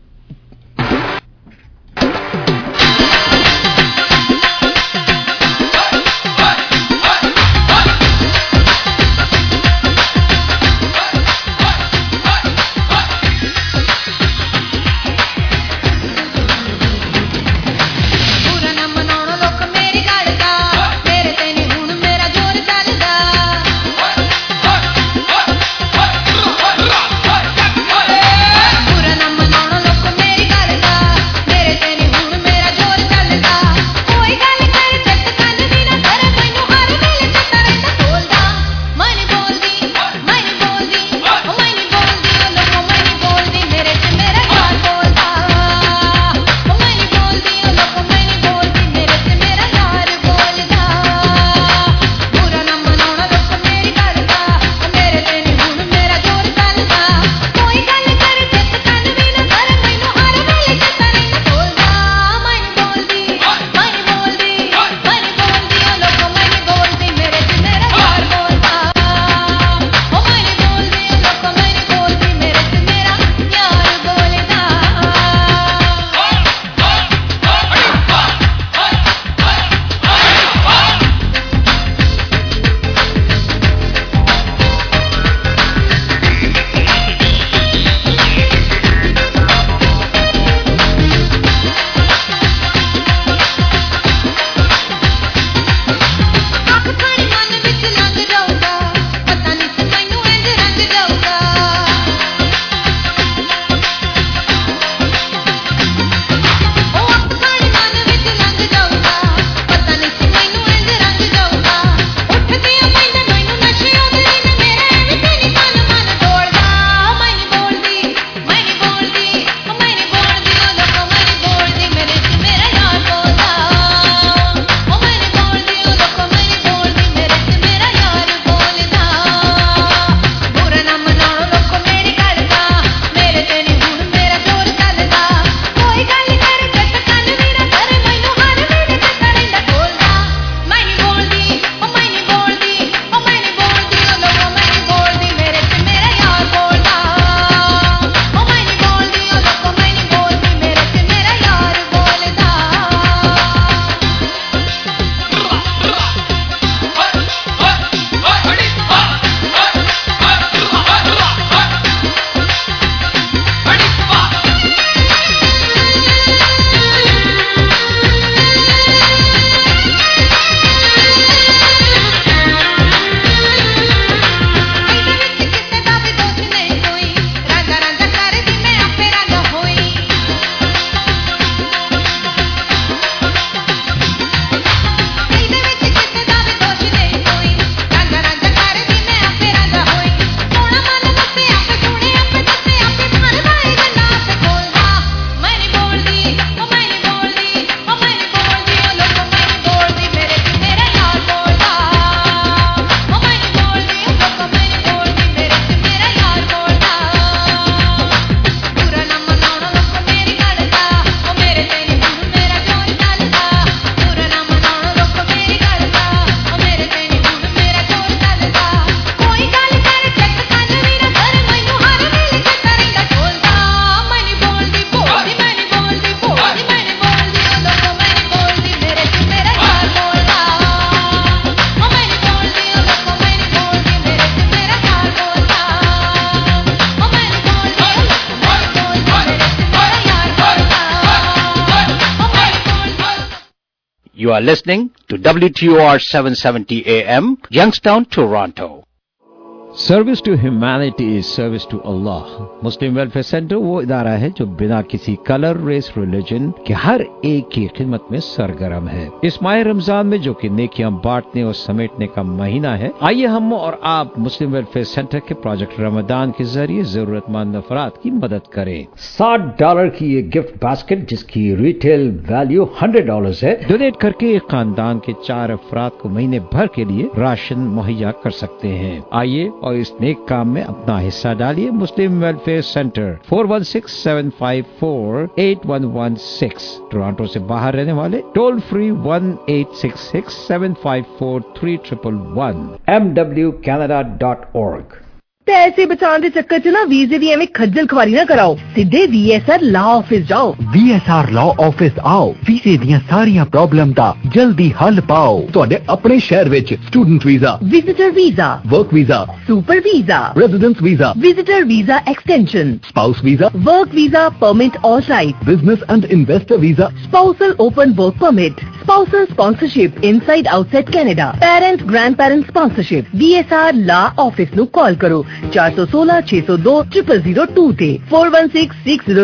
You are listening to WTOR 770 AM, Youngstown, Toronto. Service to humanity, service to Allah. Muslim welfare centre वो इदारा है जो बिना किसी कलर, रेस, रिलीजन के हर एक की खिदमत में सरगर्म है। इस माह रमजान में जो कि नेकियां बांटने और समेटने का महीना है, आइए हम और आप मुस्लिम वेलफेयर सेंटर के प्रोजेक्ट रमजान के जरिए जरूरतमंद अफराद की मदद करें। $60 की ये गिफ्ट बास्केट जिसकी रिटेल वैल्यू $100 है, डोनेट करके एक खानदान के 4 अफराद को महीने भर के लिए राशन मुहैया कर सकते हैं। आइए और इस नेक काम में अपना हिस्सा डालिए। मुस्लिम वेलफेयर सेंटर 4167548116, टोरंटो से बाहर रहने वाले टोल फ्री 1866-754-3111, mwcanada.org। पैसे बचाने के चक्कर च ना वीजे दी एवं खज्जल खुआरी ना कराओ, सीधे VSR लॉ ऑफिस जाओ। VSR लॉ ऑफिस आओ, वीजे ਦੀਆਂ ਸਾਰੀਆਂ ਪ੍ਰੋਬਲਮ ਦਾ ਜਲਦੀ ਹੱਲ ਪਾਓ। ਤੁਹਾਡੇ ਆਪਣੇ ਸ਼ਹਿਰ ਵਿੱਚ student visa, visitor visa, work visa, super visa, residence visa, visitor visa extension, spouse visa, work visa permit और right, business and investor visa, spousal open work permit, spousal sponsorship inside outside Canada, parent grandparent sponsorship। VSR law office ਨੂੰ call ਕਰੋ 416 602 0002 ਤੇ 4166